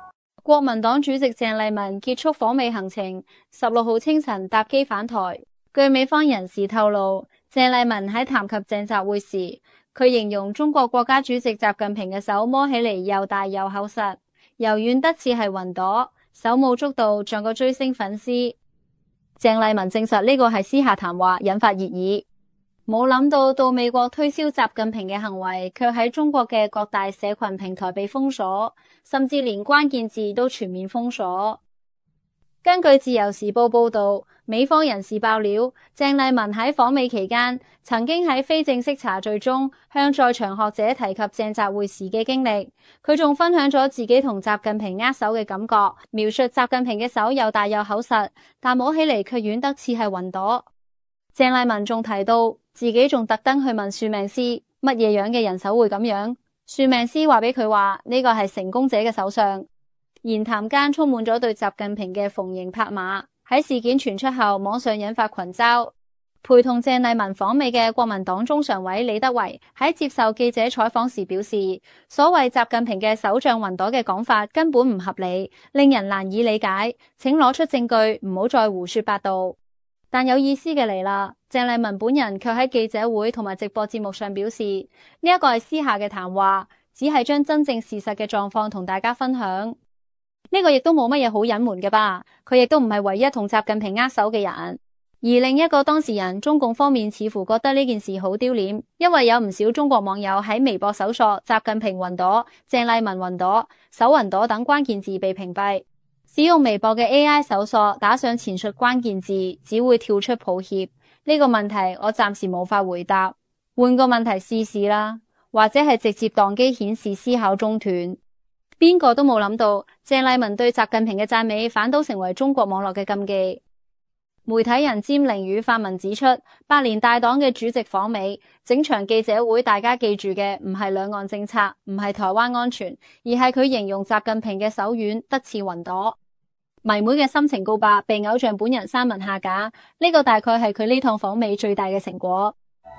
國民黨主席鄭麗文結束訪美行程，16號清晨搭機返台。據美方人士透露，鄭麗文喺談及鄭習會時，佢形容中國國家主席習近平嘅手摸起嚟又大又厚實，柔軟得似係雲朵，手舞足蹈像個追星粉絲。鄭麗文證實呢個係私下談話，引發熱議。冇諗到美國推銷習近平嘅行為，卻喺中國嘅各大社群平台被封鎖，甚至連關鍵字都全面封鎖。根據自由時報報道，美方人士爆料，鄭麗文喺訪美期間，曾經喺非正式茶敘中向在場學者提及鄭習會時嘅經歷。佢仲分享咗自己同習近平握手嘅感覺，描述習近平嘅手又大又厚實，但摸起嚟卻軟得似係雲朵。鄭麗文仲提到，自己仲特登去問算命師，乜嘢樣嘅人手會咁樣？算命師話俾佢話，呢個係成功者嘅手相。言談間充滿咗對習近平嘅逢迎拍馬。喺事件傳出後，網上引發群嘲。陪同鄭麗文訪美嘅國民黨中常委李德維喺接受記者採訪時表示，所謂習近平嘅手像雲朵嘅講法根本唔合理，令人難以理解，請攞出證據，唔好再胡說八道。但有意思嘅嚟啦，鄭麗文本人卻喺記者會同埋直播節目上表示，呢一個係私下嘅談話，只係將真正事實嘅狀況同大家分享。呢個亦都冇乜嘢好隱瞞嘅吧？佢亦都唔係唯一同習近平握手嘅人。而另一個當事人，中共方面似乎覺得呢件事好丟臉，因為有唔少中國網友喺微博搜索習近平雲朵、鄭麗文雲朵、手雲朵等關鍵字被屏蔽。使用微博嘅 AI 搜索，打上前述關鍵字，只會跳出抱歉。呢個問題我暫時無法回答，換個問題試試啦，或者係直接當機顯示思考中斷。邊個都冇諗到，鄭麗文對習近平嘅讚美反倒成為中國網絡嘅禁忌。媒體人詹玲宇發文指出，百年大黨嘅主席訪美，整場記者會大家記住嘅唔係兩岸政策，唔係台灣安全，而係佢形容習近平嘅手軟得似雲朵。迷妹嘅深情告白被偶像本人刪文下架，呢個大概係佢呢趟訪美最大嘅成果。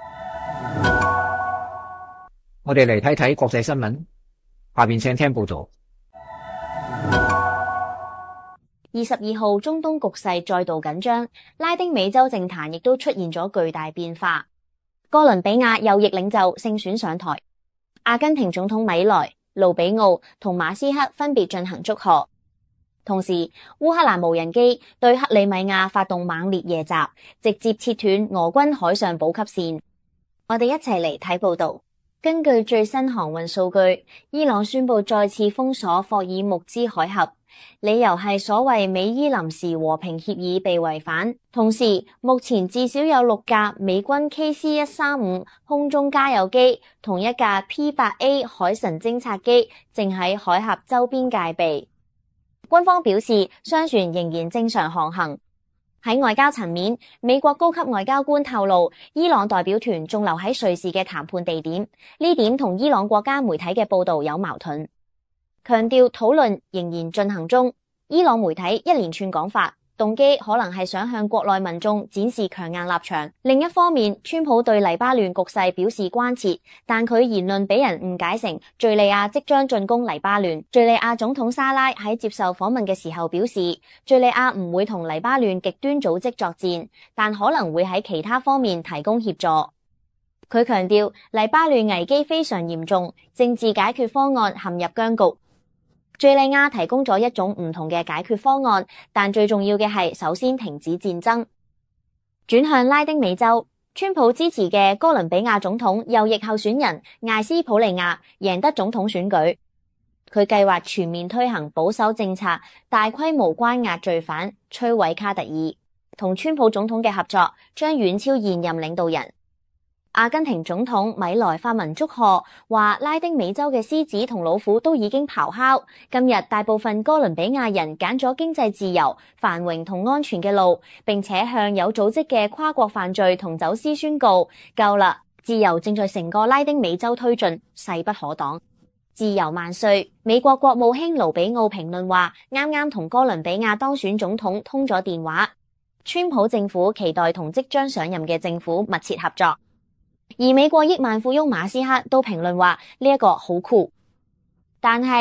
我哋嚟睇睇國際新聞，下邊請聽報道。 22號，中東局勢再度緊張，拉丁美洲政壇亦都出現咗巨大變化。哥倫比亞右翼領袖勝選上台，阿根廷總統米萊、盧比奧同馬斯克分別進行祝賀。同時，烏克蘭無人機對克里米亞發動猛烈夜襲，直接切斷俄軍海上補給線。我哋一齊嚟睇報道。根據最新航運數據，伊朗宣布再次封鎖霍爾木茲海峽，理由係所謂美伊臨時和平協議被違反。同時，目前至少有6架美軍 KC-135空中加油機同1架 P-8A 海神偵察機正喺海峽周邊戒備。軍方表示，商船仍然正常航行。喺外交層面，美國高級外交官透露，伊朗代表團仲留喺瑞士嘅談判地點，呢點同伊朗國家媒體嘅報道有矛盾，強調討論仍然進行中。伊朗媒體一連串講法，動機可能係想向國內民眾展示強硬立場。另一方面，川普對黎巴嫩局勢表示關切，但佢言論俾人誤解成敘利亞即將進攻黎巴嫩。敘利亞總統沙拉喺接受訪問嘅時候表示，敘利亞唔會同黎巴嫩極端組織作戰，但可能會喺其他方面提供協助。佢強調，黎巴嫩危機非常嚴重，政治解決方案陷入僵局。敘利亞提供咗一種唔同嘅解決方案，但最重要嘅係首先停止戰爭。轉向拉丁美洲，川普支持嘅哥倫比亞總統右翼候選人艾斯普利亞贏得總統選舉。佢計劃全面推行保守政策，大規模關押罪犯，摧毀卡特爾。同川普總統嘅合作將遠超現任領導人。阿根廷總統米萊發文祝賀，話拉丁美洲嘅獅子同老虎都已經咆哮。今日大部分哥倫比亞人揀咗經濟自由、繁榮同安全嘅路，並且向有組織嘅跨國犯罪同走私宣告：夠啦！自由正在成個拉丁美洲推進，勢不可擋。自由萬歲！美國國務卿盧比奧評論話，啱啱同哥倫比亞當選總統通咗電話。川普政府期待同即將上任嘅政府密切合作。而美國億萬富翁馬斯克都評論話呢一個好酷，但係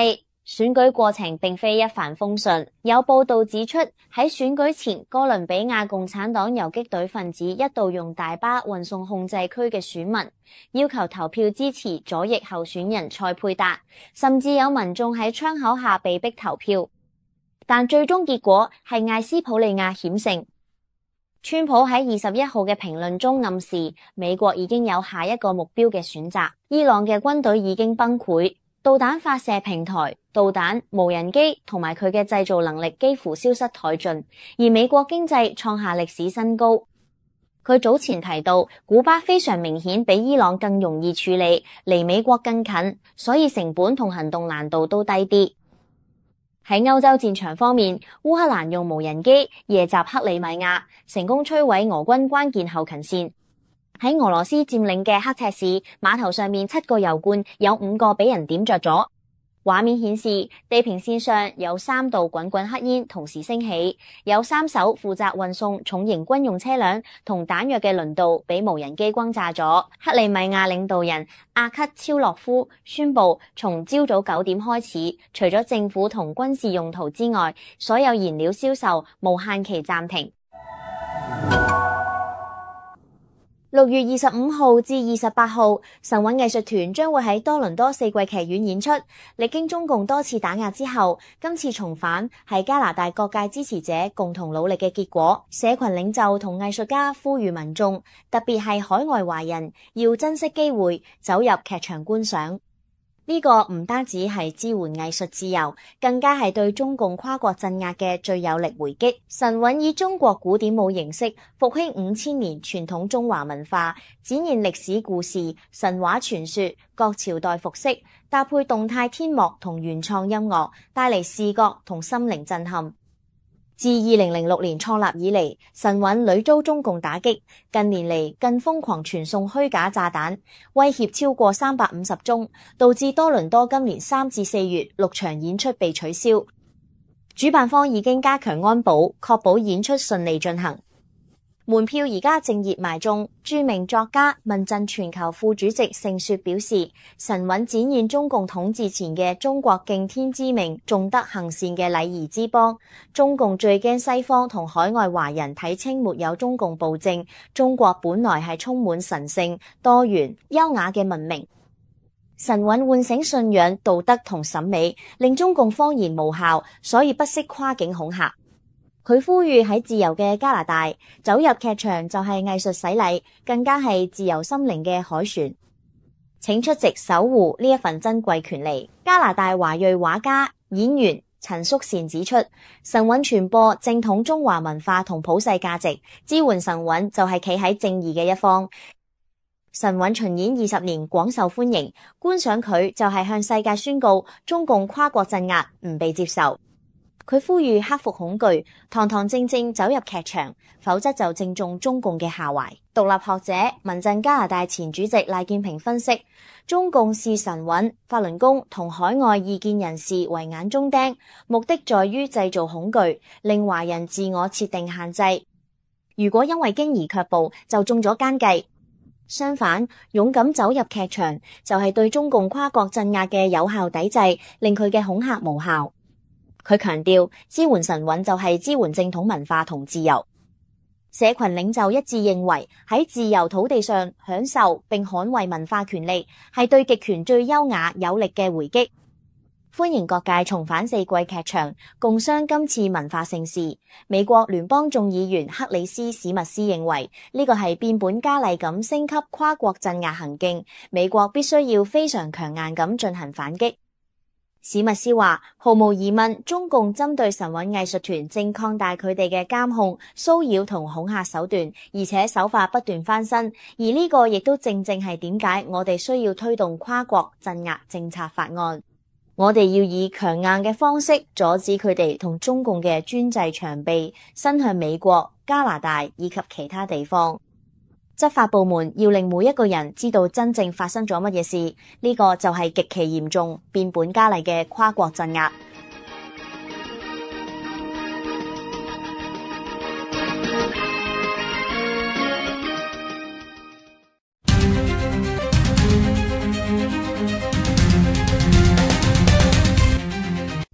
選舉過程並非一帆風順，有報道指出，喺選舉前，哥倫比亞共產黨游擊隊分子一度用大巴運送控制區嘅選民，要求投票支持左翼候選人塞佩達，甚至有民眾喺窗口下被逼投票。但最終結果係艾斯普利亞險勝。川普喺21號嘅評論中暗示，美國已經有下一個目標嘅選擇，伊朗嘅軍隊已經崩潰。導彈發射平台、導彈、無人機同埋佢嘅製造能力幾乎消失殆盡，而美國經濟創下歷史新高。佢早前提到，古巴非常明顯比伊朗更容易處理，離美國更近，所以成本同行動難度都低啲。喺歐洲戰場方面，烏克蘭用無人機夜襲克里米亞，成功摧毀俄軍關鍵後勤線。喺俄羅斯佔領嘅刻赤市碼頭上面，7個油罐有5個俾人點着咗。畫面顯示地平線上有3道滾滾黑煙同時升起，有3艘負責運送重型軍用車輛同彈藥嘅輪道俾無人機轟炸咗。克里米亞領導人阿克超洛夫宣布，從朝早9點開始，除咗政府同軍事用途之外，所有燃料銷售無限期暫停。6月25號至28號，神韻藝術團將會喺多倫多4季劇院演出。歷經中共多次打壓之後，今次重返係加拿大各界支持者共同努力嘅結果。社群領袖同藝術家呼籲民眾，特別係海外華人，要珍惜機會走入劇場觀賞。呢個唔單止係支援藝術自由，更加係對中共跨國鎮壓嘅最有力回擊。神韻以中國古典舞形式復興5000年傳統中華文化，展現歷史故事、神話傳說、各朝代服飾，搭配動態天幕同原創音樂，帶嚟視覺同心靈震撼。自2006年創立以嚟，神韻屢遭中共打擊，近年嚟更瘋狂傳送虛假炸彈，威脅超過350宗，導致多倫多今年3至4月6場演出被取消。主辦方已經加強安保，確保演出順利進行。門票而家正熱賣中。著名作家民陣全球副主席盛雪表示，神韻展現中共統治前嘅中國敬天之命、重德行善嘅禮儀之邦。中共最驚西方同海外華人睇清沒有中共暴政，中國本來係充滿神聖、多元、優雅嘅文明。神韻喚醒信仰、道德同審美，令中共謊言無效，所以不惜跨境恐嚇。佢呼籲喺自由嘅加拿大，走入劇場就係藝術洗禮，更加係自由心靈嘅凱旋。請出席守護呢一份珍貴權利。加拿大華裔畫家、演員陳淑善指出，神韻傳播正統中華文化同普世價值，支援神韻就係企喺正義嘅一方。神韻巡演20年廣受歡迎，觀賞佢就係向世界宣告中共跨國鎮壓唔被接受。佢呼籲克服恐懼，堂堂正正走入劇場，否則就正中中共嘅下懷。獨立學者民陣加拿大前主席賴建平分析，中共視神韻、法輪功同海外異見人士為眼中釘，目的在於製造恐懼，令華人自我設定限制。如果因為驚而卻步，就中咗奸計。相反，勇敢走入劇場，就係對中共跨國鎮壓嘅有效抵制，令佢嘅恐嚇無效。佢強調，支援神韻就係支援正統文化同自由。社群領袖一致認為，喺自由土地上享受並捍衛文化權利，係對極權最優雅有力嘅回擊。歡迎各界重返4季劇場，共襄今次文化盛事。美國聯邦眾議員克里斯史密斯認為，呢個係變本加厲咁升級跨國鎮壓行徑，美國必須要非常強硬咁進行反擊。史密斯話，毫無疑問，中共針對神韻藝術團正擴大佢哋嘅監控、騷擾同恐嚇手段，而且手法不斷翻新。而呢個亦都正正係點解我哋需要推動跨國鎮壓政策法案。我哋要以強硬嘅方式阻止佢哋同中共嘅專制長臂伸向美國、加拿大以及其他地方。執法部門要令每一個人知道真正發生咗乜嘢事，呢個就係極其嚴重、變本加厲嘅跨國鎮壓。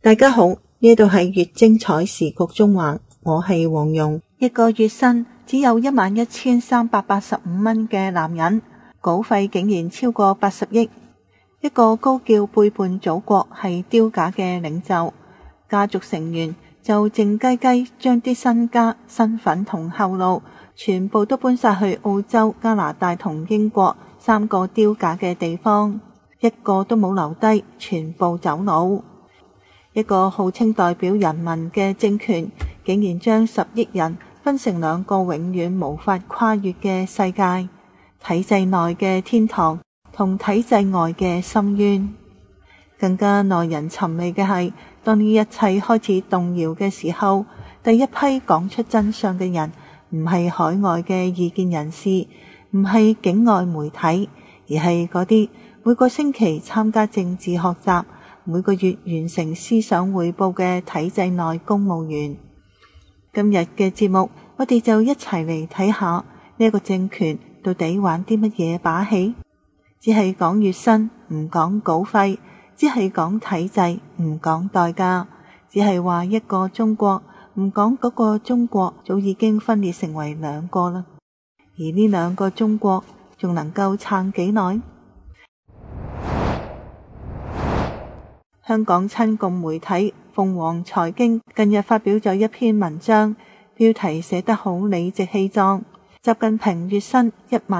大家好，呢度係越精彩時局中環，我係黃蓉。一個月薪只有11,385蚊嘅男人，稿費竟然超過80億。一個高叫背叛祖國係丟架嘅領袖，家族成員就靜雞雞將啲身家、身份同後路全部都搬晒去澳洲、加拿大同英國3個丟架嘅地方，一個都冇留低，全部走佬。一個號稱代表人民嘅政權，竟然將10億人分成2個永遠無法跨越嘅世界，體制內嘅天堂同體制外嘅深淵。更加耐人尋味嘅係，當呢一切開始動搖嘅時候，第一批講出真相嘅人唔係海外嘅異見人士，唔係境外媒體，而係嗰啲每個星期參加政治學習、每個月完成思想匯報嘅體制內公務員。今日嘅節目，我哋就一齊嚟睇下呢個政權到底玩啲乜嘢把戲。只係講月薪，唔講稿費；只係講體制，唔講代價；只係話一個中國，唔講嗰個中國早已經分裂成為2個啦。而呢2個中國仲能夠撐幾耐？香港親共媒體鳳凰財經近日發表咗一篇文章，標題寫得好理直氣壯。習近平月薪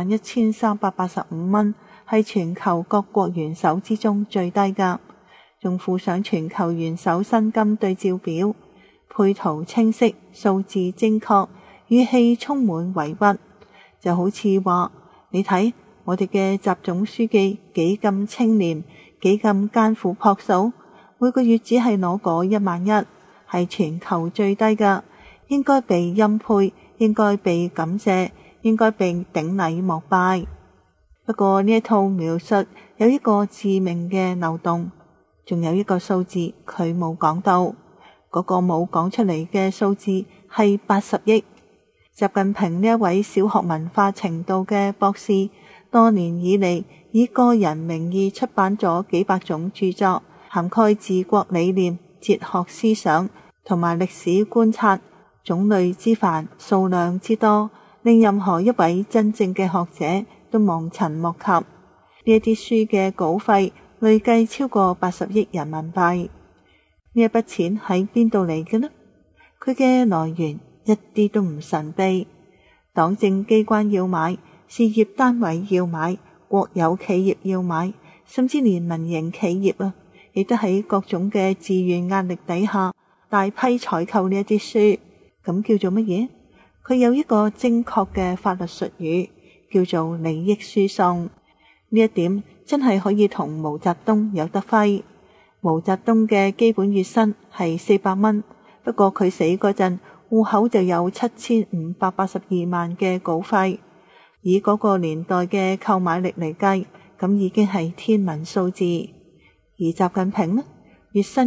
11,385蚊，係全球各國元首之中最低㗎，仲附上全球元首薪金對照表，配圖清晰，數字精確，語氣充滿委屈，就好似話你睇我哋嘅習總書記幾咁清廉，幾咁艱苦樸素，每個月只係攞嗰11000，係全球最低㗎，應該被欽佩，應該被感謝，應該被頂禮膜拜。不過呢一套描述有一個致命嘅漏洞，仲有一個數字佢冇講到，嗰個冇講出嚟嘅數字係80億。習近平呢一位小學文化程度嘅博士，多年以嚟以個人名義出版咗幾百種著作，涵蓋治國理念、哲學思想同埋歷史觀察，種類之繁，數量之多，令任何一位真正嘅學者都望塵莫及。呢一啲書嘅稿費累計超過80億人民幣。呢一筆錢喺邊度嚟嘅呢？佢嘅來源一啲都唔神秘，黨政機關要買，事業單位要買，國有企業要買，甚至連民營企業亦都喺各種嘅自願壓力底下大批採購呢一啲書。咁叫做乜嘢？佢有一個精確嘅法律術語，叫做利益輸送。呢一點真係可以同毛澤東有得揮。毛澤東嘅基本月薪係400蚊，不過佢死嗰陣戶口就有7582萬嘅稿費，以嗰個年代嘅購買力嚟計，咁已經係天文數字。而習近平呢，月薪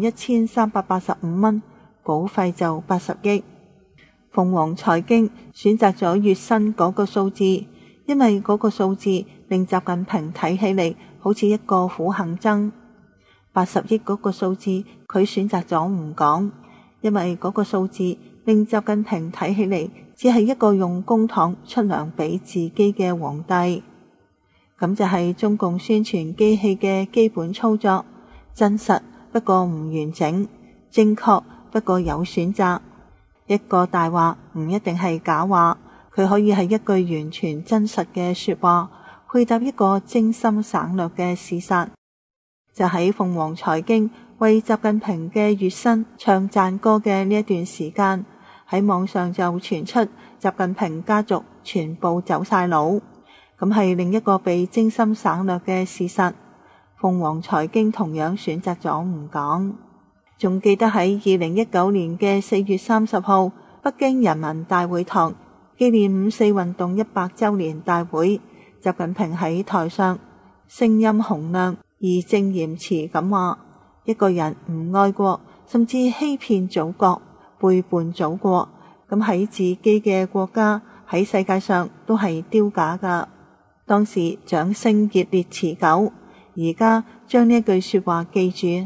11,385蚊，稿費就80億。鳳凰財經選擇咗月薪嗰個數字，因為嗰個數字令習近平睇起嚟好似一個苦行僧。80億嗰個數字佢選擇咗唔講，因為嗰個數字令習近平睇起嚟只係一個用公帑出糧俾自己嘅皇帝。咁就係中共宣傳機器嘅基本操作，真實不過唔完整，正確不過有選擇。一個大話唔一定係假話，佢可以係一句完全真實嘅說話，配搭一個精心省略嘅事實。就喺鳳凰財經為習近平嘅月薪唱讚歌嘅呢一段時間，喺網上就傳出習近平家族全部走晒佬，咁係另一個被精心省略嘅事實。鳳凰財經同樣選擇咗唔講。仲記得喺2019年嘅4月30號，北京人民大會堂紀念5·4運動100週年大會，習近平喺台上聲音洪亮，義正言辭咁話：一個人唔愛國，甚至欺騙祖國、背叛祖國，咁喺自己嘅國家喺世界上都係丟架噶。當時掌聲熱烈持久，而家將呢句說話記住，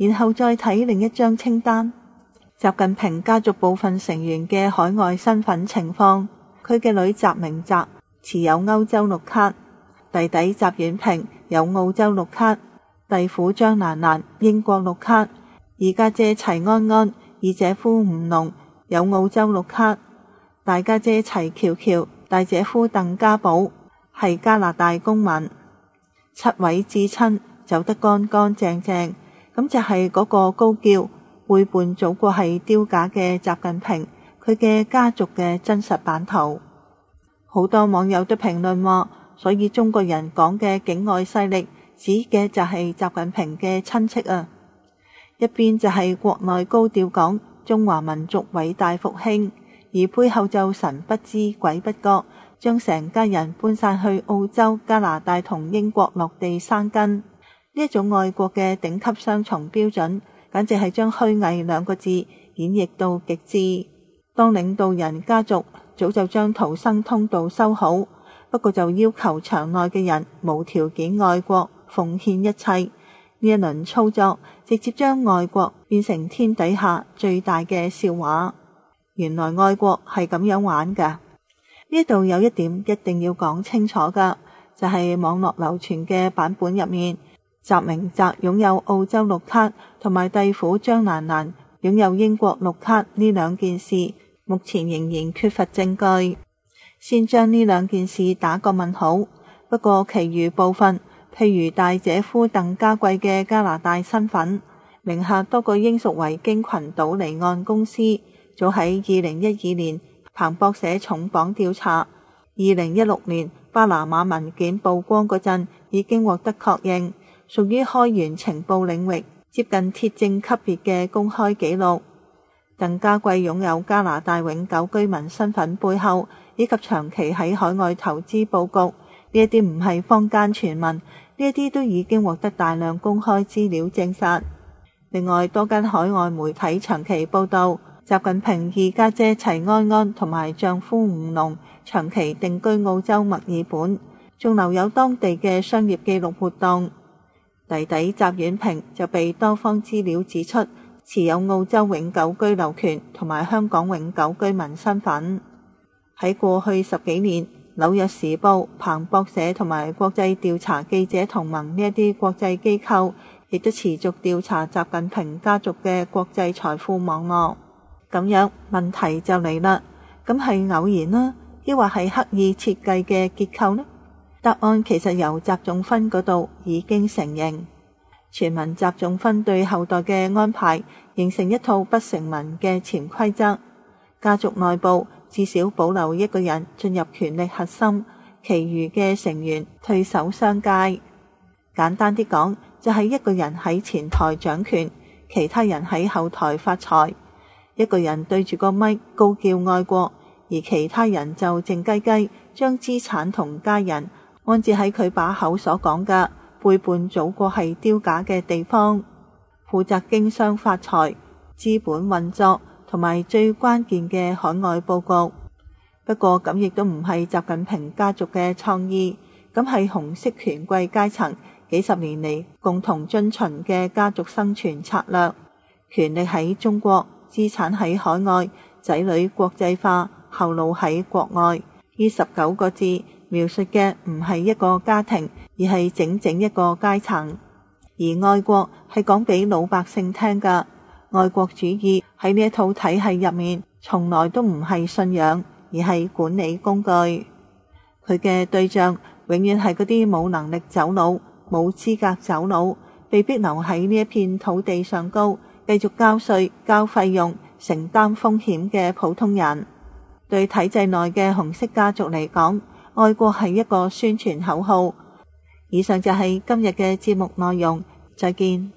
然後再睇另一張清單，習近平家族部分成員嘅海外身份情況。佢嘅女習明澤持有歐洲綠卡，弟弟習遠平有澳洲綠卡，弟婦張蘭蘭英國綠卡，二家姐齊安安、二姐夫吳龍有澳洲綠卡，大家姐齊喬喬、大姐夫鄧家寶係加拿大公民。7位至親走得乾乾淨淨，咁就係嗰個高叫背叛祖國係丟架嘅習近平，佢嘅家族嘅真實版圖。好多網友都評論話，所以中國人講嘅境外勢力指嘅就係習近平嘅親戚啊。一邊就係國內高調講中華民族偉大復興，而背後就神不知鬼不覺，將成家人搬晒去澳洲、加拿大同英國落地生根。呢一種愛國嘅頂級雙重標準，簡直係將虛偽2個字演繹到極致。當領導人家族早就將逃生通道修好，不過就要求場內嘅人無條件愛國，奉獻一切。呢一輪操作直接將愛國變成天底下最大嘅笑話。原來愛國係咁樣玩㗎。呢度有一點一定要講清楚㗎，就係網絡流傳嘅版本入面，習明澤擁有澳洲綠卡同埋弟婦張蘭蘭擁有英國綠卡呢2件事，目前仍然缺乏證據。先將呢2件事打個問號。不過其餘部分，譬如大姐夫鄧家貴嘅加拿大身份，名下多個英屬維京群島離岸公司，早喺2012年彭博社重磅調查，2016年巴拿馬文件曝光嗰陣已經獲得確認，屬於開源情報領域，接近鐵證級別嘅公開記錄。鄧家貴擁有加拿大永久居民身份背後，以及長期喺海外投資佈局，呢一啲唔係坊間傳聞，呢一啲都已經獲得大量公開資料證實。另外，多間海外媒體長期報道，習近平二家姐齊安安同埋丈夫吳龍長期定居澳洲墨爾本，仲留有當地嘅商業記錄活動。弟弟習遠平就被多方資料指出持有澳洲永久居留權同埋香港永久居民身份。喺過去10幾年，紐約時報、彭博社同埋國際調查記者同盟呢一啲國際機構，亦都持續調查習近平家族嘅國際財富網絡。咁樣問題就嚟啦，咁係偶然啦，抑或係刻意設計嘅結構呢？答案其實由習仲勳嗰度已經成形。傳聞習仲勳對後代嘅安排形成一套不成文嘅潛規則，家族內部至少保留一個人進入權力核心，其餘嘅成員退守商界。簡單啲講，就係一個人喺前台掌權，其他人喺後台發財。一個人對住個咪高叫愛國，而其他人就靜雞雞將資產同家人安置喺佢把口所講嘅背叛祖國係丟架嘅地方，負責經商發財、資本運作同埋最關鍵嘅海外佈局。不過咁亦都唔係習近平家族嘅創意，咁係紅色權貴階層幾十年嚟共同遵循嘅家族生存策略。權力喺中國，資產喺海外，仔女國際化，後路喺國外。呢19個字描述嘅唔係一個家庭，而係整整一個階層。而愛國係講俾老百姓聽㗎，愛國主義喺呢一套體系入面，從來都唔係信仰，而係管理工具。佢嘅對象永遠係嗰啲冇能力走佬、冇資格走佬、被逼留喺呢一片土地上高，繼續交稅、交費用、承擔風險嘅普通人。對體制內嘅紅色家族嚟講，愛國係一個宣傳口號。以上就係今日嘅節目內容，再見。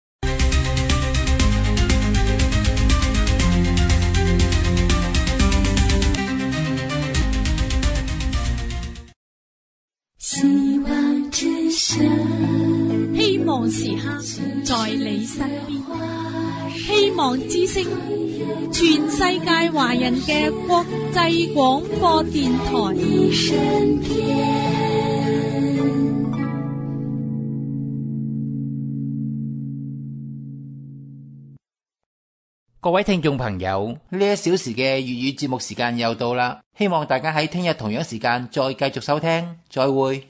希望之聲，希望時刻在你身邊。希望之聲，全世界華人嘅國際廣播電台。 各位聽眾朋友，呢1小時嘅粵語節目時間又到啦，希望大家喺聽日同樣時間再繼續收聽，再會。